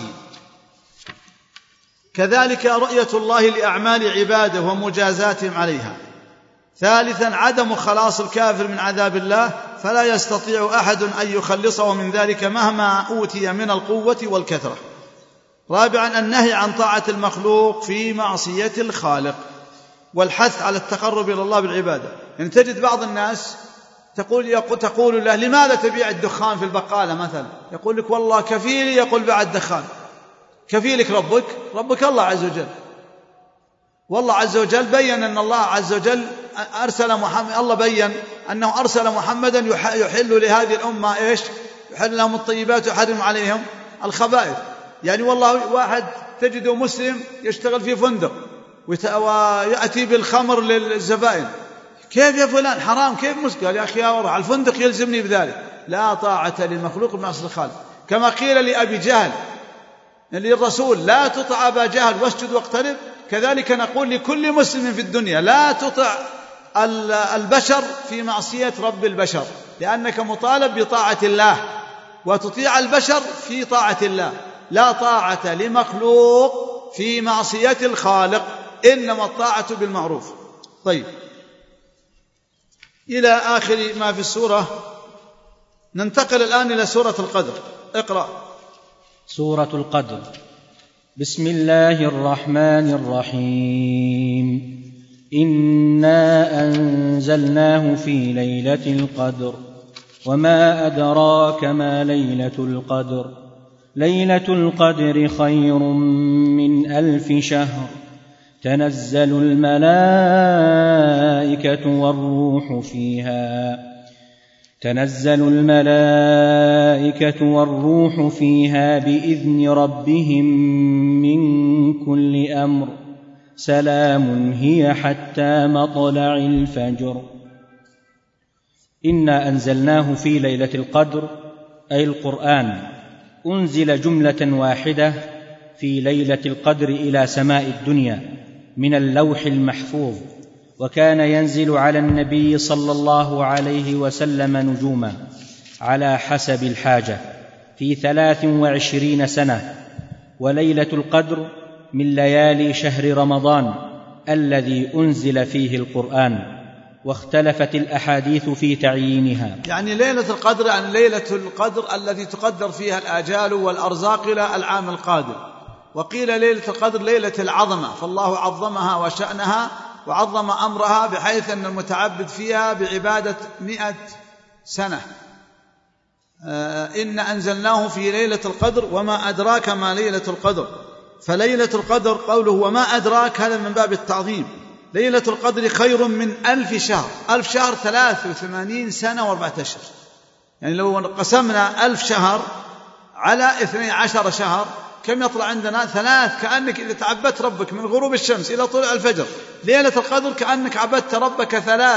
كذلك رؤية الله لأعمال عباده ومجازاتهم عليها. ثالثا عدم خلاص الكافر من عذاب الله، فلا يستطيع أحد أن يخلصه من ذلك مهما أوتي من القوة والكثرة. رابعا النهي عن طاعة المخلوق في معصية الخالق، والحث على التقرب إلى الله بالعبادة. يعني تجد بعض الناس تقول له: لماذا تبيع الدخان في البقالة مثلا؟ يقول لك: والله كفيلي. يقول: بعد دخان. كفيلك ربك الله عز وجل. والله عز وجل بيّن أن الله عز وجل أرسل محمد، الله بيّن أنه أرسل محمدا يحل لهذه الأمة إيش؟ يحل لهم الطيبات ويحرم عليهم الخبائث. يعني والله واحد تجده مسلم يشتغل في فندق ويأتي بالخمر للزبائن. كيف يا فلان؟ حرام. كيف مسلم؟ قال: يا أخي أروح الفندق يلزمني بذلك. لا طاعة للمخلوق بمعصية الخالق. كما قيل لأبي جهل للرسول: لا تطع أبا جهل واسجد واقترب. كذلك نقول لكل مسلم في الدنيا: لا تطع البشر في معصية رب البشر، لأنك مطالب بطاعة الله، وتطيع البشر في طاعة الله. لا طاعة لمخلوق في معصية الخالق، إنما الطاعة بالمعروف. طيب، إلى آخر ما في السورة. ننتقل الآن إلى سورة القدر. اقرأ. سورة القدر. بسم الله الرحمن الرحيم. إنا أنزلناه في ليلة القدر، وما أدراك ما ليلة القدر. ليلة القدر خير من 1000 شهر. تنزل الملائكة والروح فيها بإذن ربهم من كل أمر. سلام هي حتى مطلع الفجر. إنا أنزلناه في ليلة القدر، أي القرآن أنزل جملة واحدة في ليلة القدر إلى سماء الدنيا من اللوح المحفوظ، وكان ينزل على النبي صلى الله عليه وسلم نجوما على حسب الحاجة في 23 سنة. وليلة القدر من ليالي شهر رمضان الذي أنزل فيه القرآن، واختلفت الأحاديث في تعيينها. يعني ليلة القدر يعني ليلة القدر التي تقدر فيها الآجال والأرزاق إلى العام القادم. وقيل ليلة القدر ليلة العظمة، فالله عظمها وشأنها وعظم أمرها بحيث أن المتعبد فيها بعبادة 100 سنة. إن أنزلناه في ليلة القدر وما أدراك ما ليلة القدر. فليلة القدر قوله وما أدراك هذا من باب التعظيم. ليلة القدر خير من 1000 شهر. 1000 شهر 83 سنة و4 أشهر. يعني لو قسمنا 1000 شهر على 12 شهر كم يطلع عندنا؟ 3. كأنك إذا تعبدت ربك من غروب الشمس إلى طلوع الفجر ليلة القدر كأنك عبدت ربك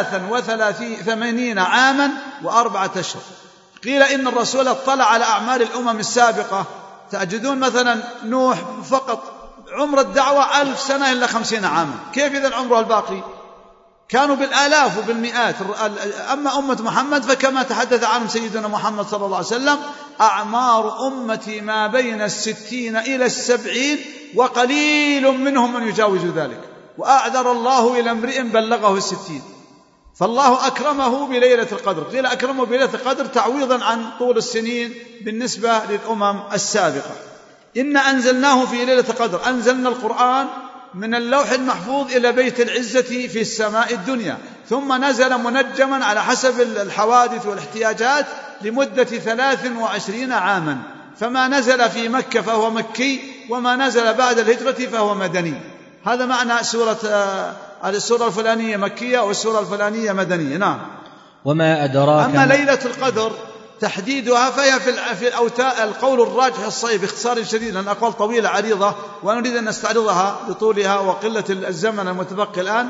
83 عاما و4 أشهر. قيل إن الرسول اطلع على أعمال الأمم السابقة. تجدون مثلا نوح فقط عمر الدعوة 1000 سنة إلا 50 عاما، كيف إذن عمره الباقي؟ كانوا بالآلاف وبالمئات. أما أمة محمد فكما تحدث عنهم سيدنا محمد صلى الله عليه وسلم أعمار أمتي ما بين 60 إلى 70 وقليل منهم من يجاوز ذلك، وأعذر الله إلى امرئ بلغه 60. فالله أكرمه بليلة القدر. قيل أكرمه بليلة القدر تعويضا عن طول السنين بالنسبة للأمم السابقة. إن أنزلناه في ليلة القدر، أنزلنا القرآن من اللوح المحفوظ إلى بيت العزة في السماء الدنيا، ثم نزل منجما على حسب الحوادث والاحتياجات لمدة 23 عاما. فما نزل في مكة فهو مكي، وما نزل بعد الهجرة فهو مدني. هذا معنى السورة الفلانية مكية والسورة الفلانية مدنية. نعم. وما أدراك. أما ليلة القدر تحديدها فهي في القول الراجح الصحيح باختصار شديد، لأن الأقوال طويلة عريضة ونريد أن نستعرضها لطولها وقلة الزمن المتبقي الآن.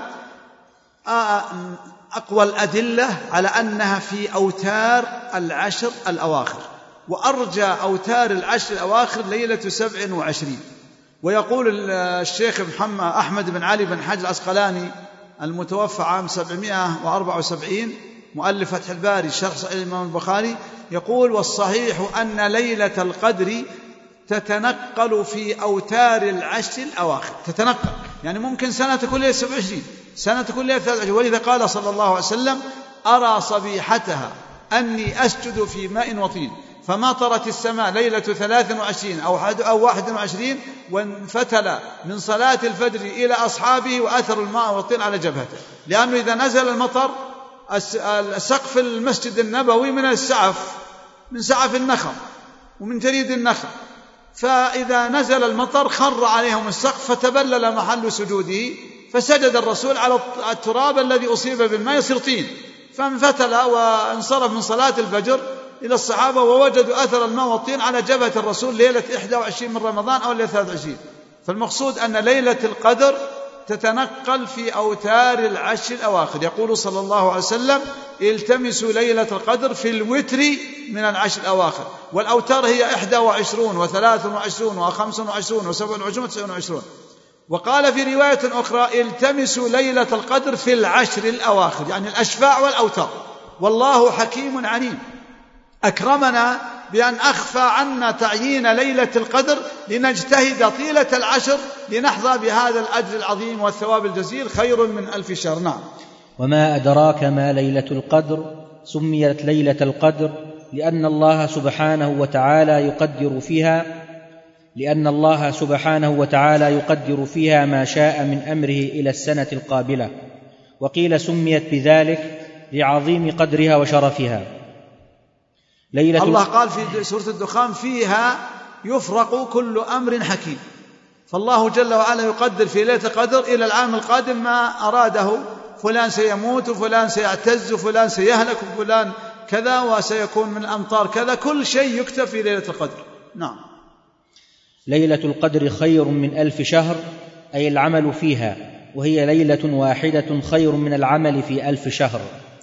أقوى الأدلة على أنها في أوتار العشر الأواخر، وأرجى أوتار العشر الأواخر ليلة 27. ويقول الشيخ محمد أحمد بن علي بن حجر العسقلاني المتوفى عام 774 مؤلف فتح الباري شرح صحيح الإمام البخاري، يقول والصحيح أن ليلة القدر تتنقل في أوتار العشر الأواخر. تتنقل يعني ممكن سنة تكون ليلة 27، سنة تكون ليلة 23. ولذا قال صلى الله عليه وسلم أرى صبيحتها أني أسجد في ماء وطين، فمطرت السماء ليلة 23 أو 21، وانفتل من صلاة الفجر إلى أصحابه وأثر الماء والطين على جبهته، لأنه إذا نزل المطر سقف المسجد النبوي من السعف، من سعف النخل ومن جريد النخل، فإذا نزل المطر خر عليهم السقف فتبلل محل سجوده، فسجد الرسول على التراب الذي أصيب بالماء يصير طين، فانفتل وانصرف من صلاة الفجر إلى الصحابة ووجدوا أثر الماء والطين على جبهة الرسول ليلة 21 من رمضان أو ليلة 23. فالمقصود أن ليلة القدر تتنقل في أوتار العشر الأواخر. يقول صلى الله عليه وسلم التمسوا ليلة القدر في الوتر من العشر الأواخر، والأوتار هي 21 و23 و25 و27 و29. وقال في رواية أخرى التمسوا ليلة القدر في العشر الأواخر، يعني الأشفاع والأوتار. والله حكيم عليم أكرمنا بأن أخفى عنا تعيين ليلة القدر لنجتهد طيلة العشر لنحظى بهذا الأجر العظيم والثواب الجزيل خير من 1000 شهر. نعم. وما أدراك ما ليلة القدر. سميت ليلة القدر لأن الله سبحانه وتعالى يقدر فيها ما شاء من أمره إلى السنة القابلة. وقيل سميت بذلك لعظيم قدرها وشرفها. الله قال في سورة الدخان فيها يفرق كل أمر حكيم. فالله جل وعلا يقدر في ليلة القدر إلى العام القادم ما أراده، فلان سيموت وفلان سيعتز وفلان سيهلك وفلان كذا وسيكون من الأمطار كذا، كل شيء يكتب في ليلة القدر. نعم. ليلة القدر خير من 1000 شهر، أي العمل فيها، وهي ليلة واحدة خير من العمل في 1000 شهر.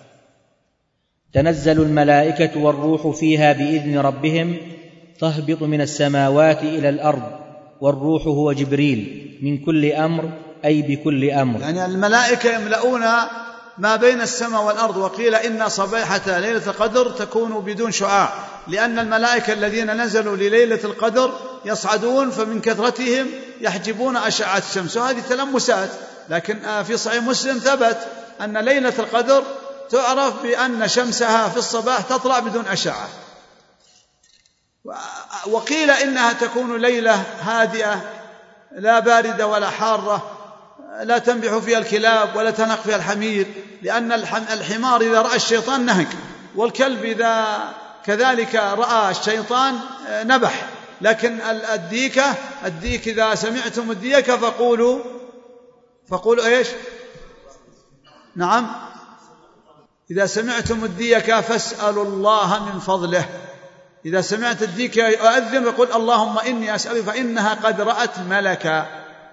تنزل الملائكة والروح فيها بإذن ربهم، تهبط من السماوات إلى الأرض، والروح هو جبريل من كل أمر أي بكل أمر. يعني الملائكة يملؤون ما بين السماء والأرض. وقيل إن صبيحة ليلة القدر تكون بدون شعاع، لأن الملائكة الذين نزلوا لليلة القدر يصعدون فمن كثرتهم يحجبون أشعة الشمس، وهذه تلمسات. لكن في صحيح مسلم ثبت أن ليلة القدر تعرف بأن شمسها في الصباح تطلع بدون أشعة. وقيل إنها تكون ليلة هادئة لا باردة ولا حارة، لا تنبح فيها الكلاب ولا تنق فيها الحمير، لأن الحمار إذا رأى الشيطان نهق، والكلب إذا كذلك رأى الشيطان نبح. لكن الديك إذا سمعتم الديك فقولوا إيش؟ نعم، إذا سمعتم الديك فاسألوا الله من فضله. إذا سمعت الديك يؤذن فقل اللهم إني أسأل، فإنها قد رأت ملكا.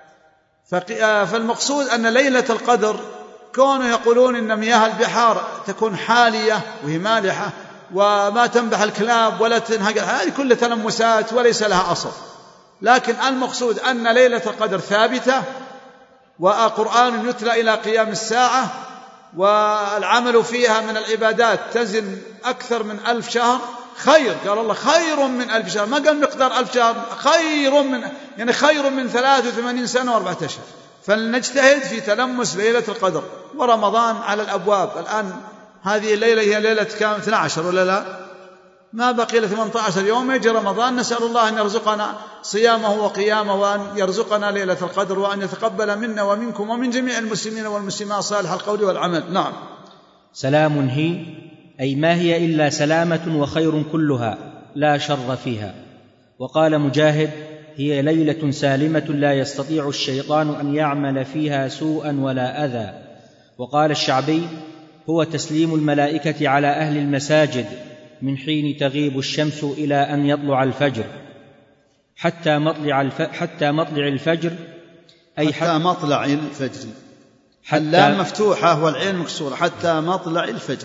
فالمقصود أن ليلة القدر كونوا يقولون إن مياه البحار تكون حالية وهي مالحة وما تنبح الكلاب ولا تنهق، هذه كل تلمسات وليس لها أصل. لكن المقصود أن ليلة القدر ثابتة، وقرآن يتلى إلى قيام الساعة، والعمل فيها من العبادات تزن أكثر من 1000 شهر خير. قال الله خير من 1000 شهر، ما قال مقدار 1000 شهر، خير من 83 سنة و4 أشهر. فلنجتهد في تلمس ليلة القدر. ورمضان على الأبواب الآن، هذه الليلة هي ليلة كام 12 ولا لا؟ ما بقي 18 يوم يجي رمضان. نسأل الله أن يرزقنا صيامه وقيامه، وأن يرزقنا ليلة القدر، وأن يتقبل منا ومنكم ومن جميع المسلمين والمسلمات صالح القول والعمل. نعم. سلام هي أي ما هي إلا سلامة وخير كلها لا شر فيها. وقال مجاهد هي ليلة سالمة لا يستطيع الشيطان أن يعمل فيها سوءا ولا أذى. وقال الشعبي هو تسليم الملائكة على أهل المساجد من حين تغيب الشمس إلى أن يطلع الفجر حتى مطلع الفجر أي حتى مطلع الفجر. اللام مفتوحة والعين مكسورة. حتى مطلع الفجر.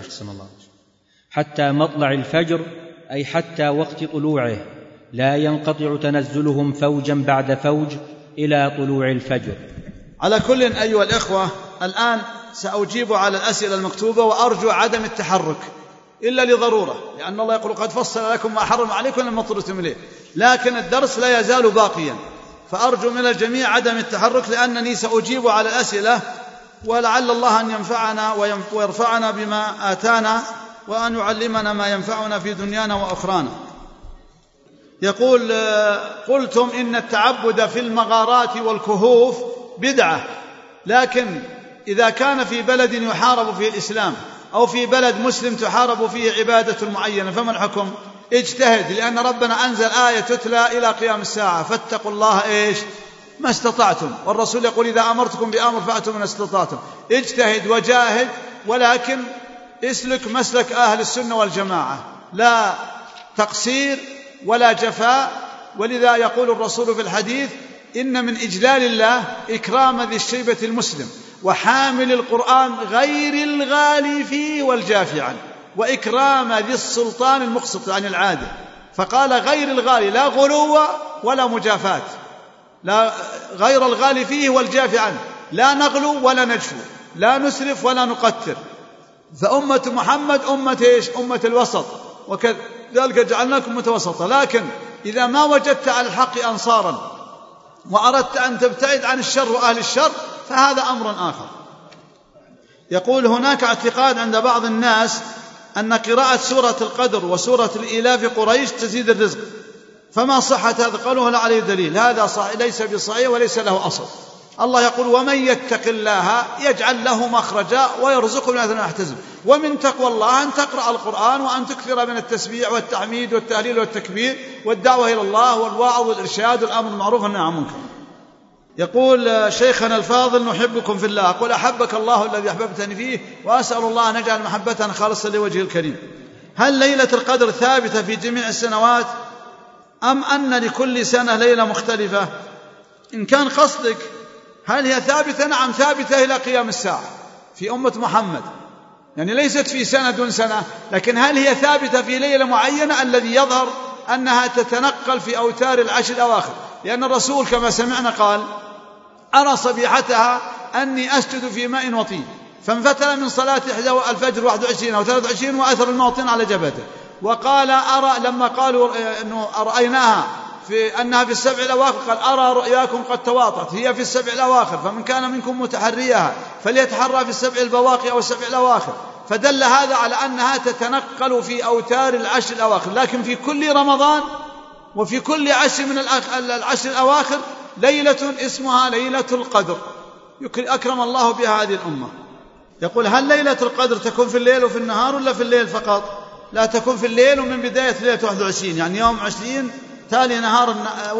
حتى مطلع الفجر أي حتى وقت طلوعه، لا ينقطع تنزلهم فوجا بعد فوج إلى طلوع الفجر. على كل أيها الإخوة، الآن سأجيب على الأسئلة المكتوبة، وأرجو عدم التحرك إلا لضرورة، لأن الله يقول قد فصل لكم ما حرم عليكم لما اضطررتم إليه. لكن الدرس لا يزال باقيا، فأرجو من الجميع عدم التحرك، لأنني سأجيب على الأسئلة، ولعل الله أن ينفعنا ويرفعنا بما آتانا، وأن يعلمنا ما ينفعنا في دنيانا وأخرانا. يقول قلتم إن التعبد في المغارات والكهوف بدعة، لكن إذا كان في بلد يحارب فيه الإسلام أو في بلد مسلم تحارب فيه عبادة معينة فما الحكم؟ اجتهد، لأن ربنا أنزل آية تتلى إلى قيام الساعة فاتقوا الله ما استطعتم، والرسول يقول إذا أمرتكم بأمر فأتوا من استطعتم. اجتهد وجاهد، ولكن اسلك مسلك أهل السنة والجماعة، لا تقصير ولا جفاء. ولذا يقول الرسول في الحديث إن من إجلال الله إكرام ذي الشيبة المسلم وحامل القرآن غير الغالي فيه والجافي عنه، وإكرام ذي السلطان المقسط عن العادة. فقال غير الغالي، لا غلو ولا مجافات، لا غير الغالي فيه والجافي عنه، لا نغلو ولا نجفو، لا نسرف ولا نقتر. فأمة محمد أمة الوسط، وكذلك جعلناكم متوسطة. لكن إذا ما وجدت على الحق أنصارا وأردت أن تبتعد عن الشر وأهل الشر فهذا أمر آخر. يقول هناك اعتقاد عند بعض الناس أن قراءة سورة القدر وسورة الإيلاف قريش تزيد الرزق، فما صحة هذا؟ قالوا لا عليه دليل، هذا ليس بصحيح وليس له أصل. الله يقول ومن يتق الله يجعل له مخرجا ويرزقه من حيث لا يحتسب. ومن تقوى الله أن تقرأ القرآن وأن تكثر من التسبيح والتحميد والتهليل والتكبير والدعوة إلى الله والوعظ والإرشاد والأمر بالمعروف والنهي عن المنكر. يقول شيخنا الفاضل نحبكم في الله. أقول أحبك الله الذي أحببتني فيه، وأسأل الله أن يجعل محبتنا خالصة لوجهه الكريم. هل ليلة القدر ثابتة في جميع السنوات أم أن لكل سنة ليلة مختلفة؟ إن كان قصدك هل هي ثابتة؟ نعم ثابتة إلى قيام الساعة في أمة محمد، يعني ليست في سنة دون سنة. لكن هل هي ثابتة في ليلة معينة؟ الذي يظهر أنها تتنقل في أوتار العشر الأواخر، لأن الرسول كما سمعنا قال: أرى صبيحتها أني أسجد في ماء وطين، فانفتل من صلاة الفجر 21 أو 23 وأثر الموطن على جبهته. وقال أرى لما قالوا أنه رأيناها في أنها في السبع الأواخر، قال: أرى رؤياكم قد تواطت، هي في السبع الأواخر، فمن كان منكم متحريها فليتحرى في السبع البواقي أو السبع الأواخر. فدل هذا على أنها تتنقل في أوتار العشر الأواخر، لكن في كل رمضان وفي كل عشر من العشر الأواخر ليلة اسمها ليلة القدر أكرم الله بها هذه الأمة. يقول: هل ليلة القدر تكون في الليل وفي النهار ولا في الليل فقط؟ لا، تكون في الليل ومن بداية ليلة 21، يعني يوم 20 تالي نهار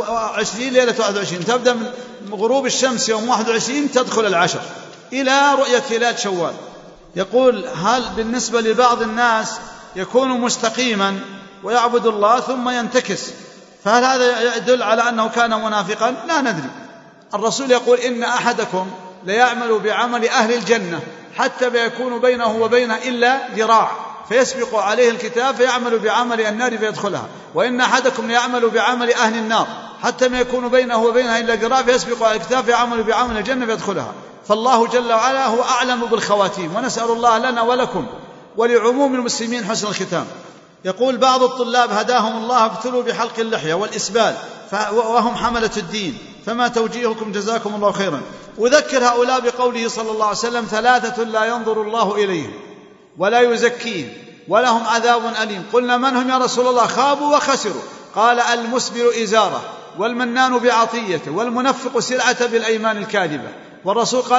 20 ليلة 21، تبدأ من غروب الشمس يوم 21 تدخل العشر إلى رؤية هلال شوال. يقول: هل بالنسبة لبعض الناس يكون مستقيما ويعبد الله ثم ينتكس، فهل هذا يدل على أنه كان منافقا؟ لا ندري. الرسول يقول: إن أحدكم ليعمل بعمل أهل الجنة حتى ما يكون بينه وبينها إلا ذراع، فيسبق عليه الكتاب فيعمل بعمل النار فيدخلها، وإن أحدكم ليعمل بعمل أهل النار حتى ما يكون بينه وبينها إلا ذراع، فيسبق على الكتاب فيعمل بعمل الجنة فيدخلها. فالله جل وعلا هو أعلم بالخواتيم، ونسأل الله لنا ولكم ولعموم المسلمين حسن الختام. يقول: بعض الطلاب هداهم الله ابتلوا بحلق اللحية والإسبال وهم حملة الدين، فما توجيهكم جزاكم الله خيرا؟ أذكر هؤلاء بقوله صلى الله عليه وسلم: 3 لا ينظر الله إليهم ولا يزكيهم ولهم عذاب أليم. قلنا: من هم يا رسول الله؟ خابوا وخسروا. قال: المسبل إزاره، والمنان بعطيته، والمنفق سلعة بالأيمان الكاذبة. والرسول قال: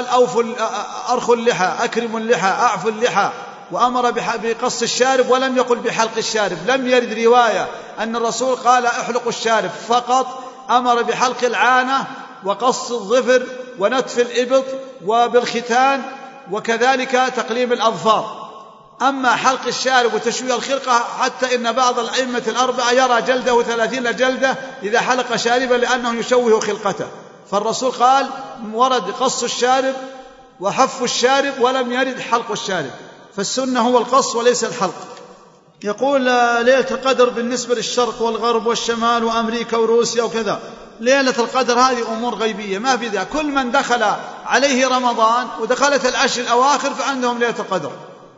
أرخوا اللحى، أكرموا اللحى، أعفوا اللحى، وأمر بقص الشارب ولم يقل بحلق الشارب. لم يرد رواية أن الرسول قال احلقوا الشارب فقط، أمر بحلق العانة وقص الظفر ونتف الإبط وبالختان، وكذلك تقليم الأظفار. أما حلق الشارب وتشويه الخرقة، حتى إن بعض الأئمة الأربعة يرى جلده 30 جلدة إذا حلق شاربا لأنه يشوه خلقته. فالرسول قال: ورد قص الشارب وحف الشارب ولم يرد حلق الشارب، فالسنة هو القص وليس الحلق. يقول: ليلة القدر بالنسبة للشرق والغرب والشمال وأمريكا وروسيا وكذا، ليلة القدر هذه أمور غيبية ما في ذا. كل من دخل عليه رمضان ودخلت العشر الأواخر فعندهم ليلة القدر.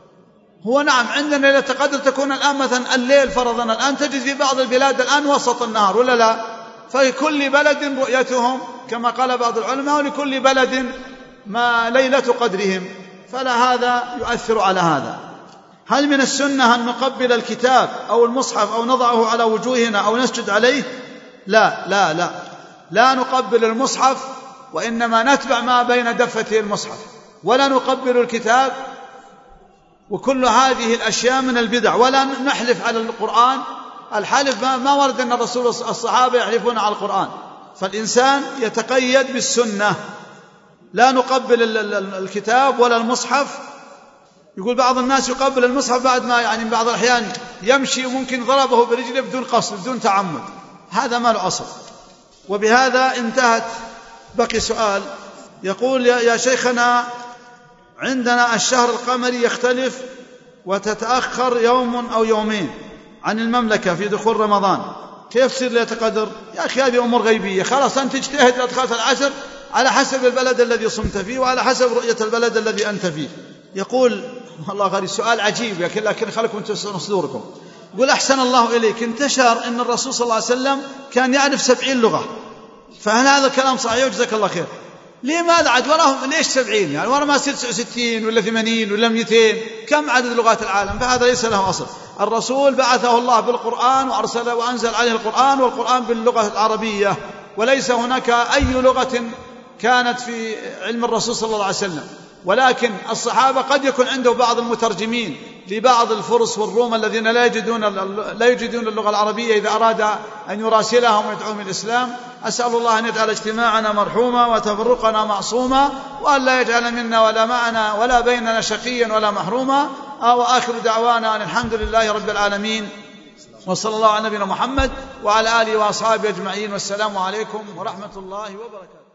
هو نعم عندنا ليلة القدر تكون الآن مثلا الليل فرضا، الآن تجد في بعض البلاد الآن وسط النهار ولا لا؟ ففي كل بلد رؤيتهم كما قال بعض العلماء، ولكل بلد ما ليلة قدرهم، فلا هذا يؤثر على هذا. هل من السنة أن نقبل الكتاب أو المصحف أو نضعه على وجوهنا أو نسجد عليه؟ لا لا لا، لا نقبل المصحف، وإنما نتبع ما بين دفتي المصحف، ولا نقبل الكتاب. وكل هذه الأشياء من البدع. ولا نحلف على القرآن، الحلف ما ورد أن الرسول الصحابة يحلفون على القرآن، فالإنسان يتقيد بالسنة. لا نقبل الكتاب ولا المصحف. يقول بعض الناس يقبل المصحف بعد ما يعني بعض الأحيان يمشي وممكن ضربه برجله بدون قصد بدون تعمد، هذا ما له أصل. وبهذا انتهت. بقي سؤال يقول: يا شيخنا، عندنا الشهر القمري يختلف وتتأخر يوم أو يومين عن المملكة في دخول رمضان، كيف تصير ليلة القدر؟ يا أخي هذه أمور غيبية، خلاص أنت اجتهد لأدخال العشر على حسب البلد الذي صمت فيه وعلى حسب رؤية البلد الذي أنت فيه. يقول والله غريب، سؤال عجيب لكن خلكم تسألوا صدوركم. يقول: أحسن الله إليك، انتشر أن الرسول صلى الله عليه وسلم كان يعرف 70 لغة، فهل هذا الكلام صحيح؟ وجزاك الله خير. لماذا عد وراهم ليش 70؟ يعني ورا ما يصير 69 ولا 80 ولا 200؟ كم عدد لغات العالم؟ فهذا ليس له أصل. الرسول بعثه الله بالقرآن وأرسله وأنزل عليه القرآن، والقرآن باللغة العربية، وليس هناك أي لغة كانت في علم الرسول صلى الله عليه وسلم. ولكن الصحابة قد يكون عنده بعض المترجمين لبعض الفرس والروم الذين لا يجدون اللغة العربية إذا أراد أن يراسلهم ويدعوهم الإسلام. أسأل الله أن يجعل اجتماعنا مرحوما وتفرقنا معصوما، وأن لا يجعل منا ولا معنا ولا بيننا شقيا ولا محروما. وآخر دعوانا أن الحمد لله رب العالمين، وصلى الله على نبينا محمد وعلى آله وأصحابه أجمعين، والسلام عليكم ورحمة الله وبركاته.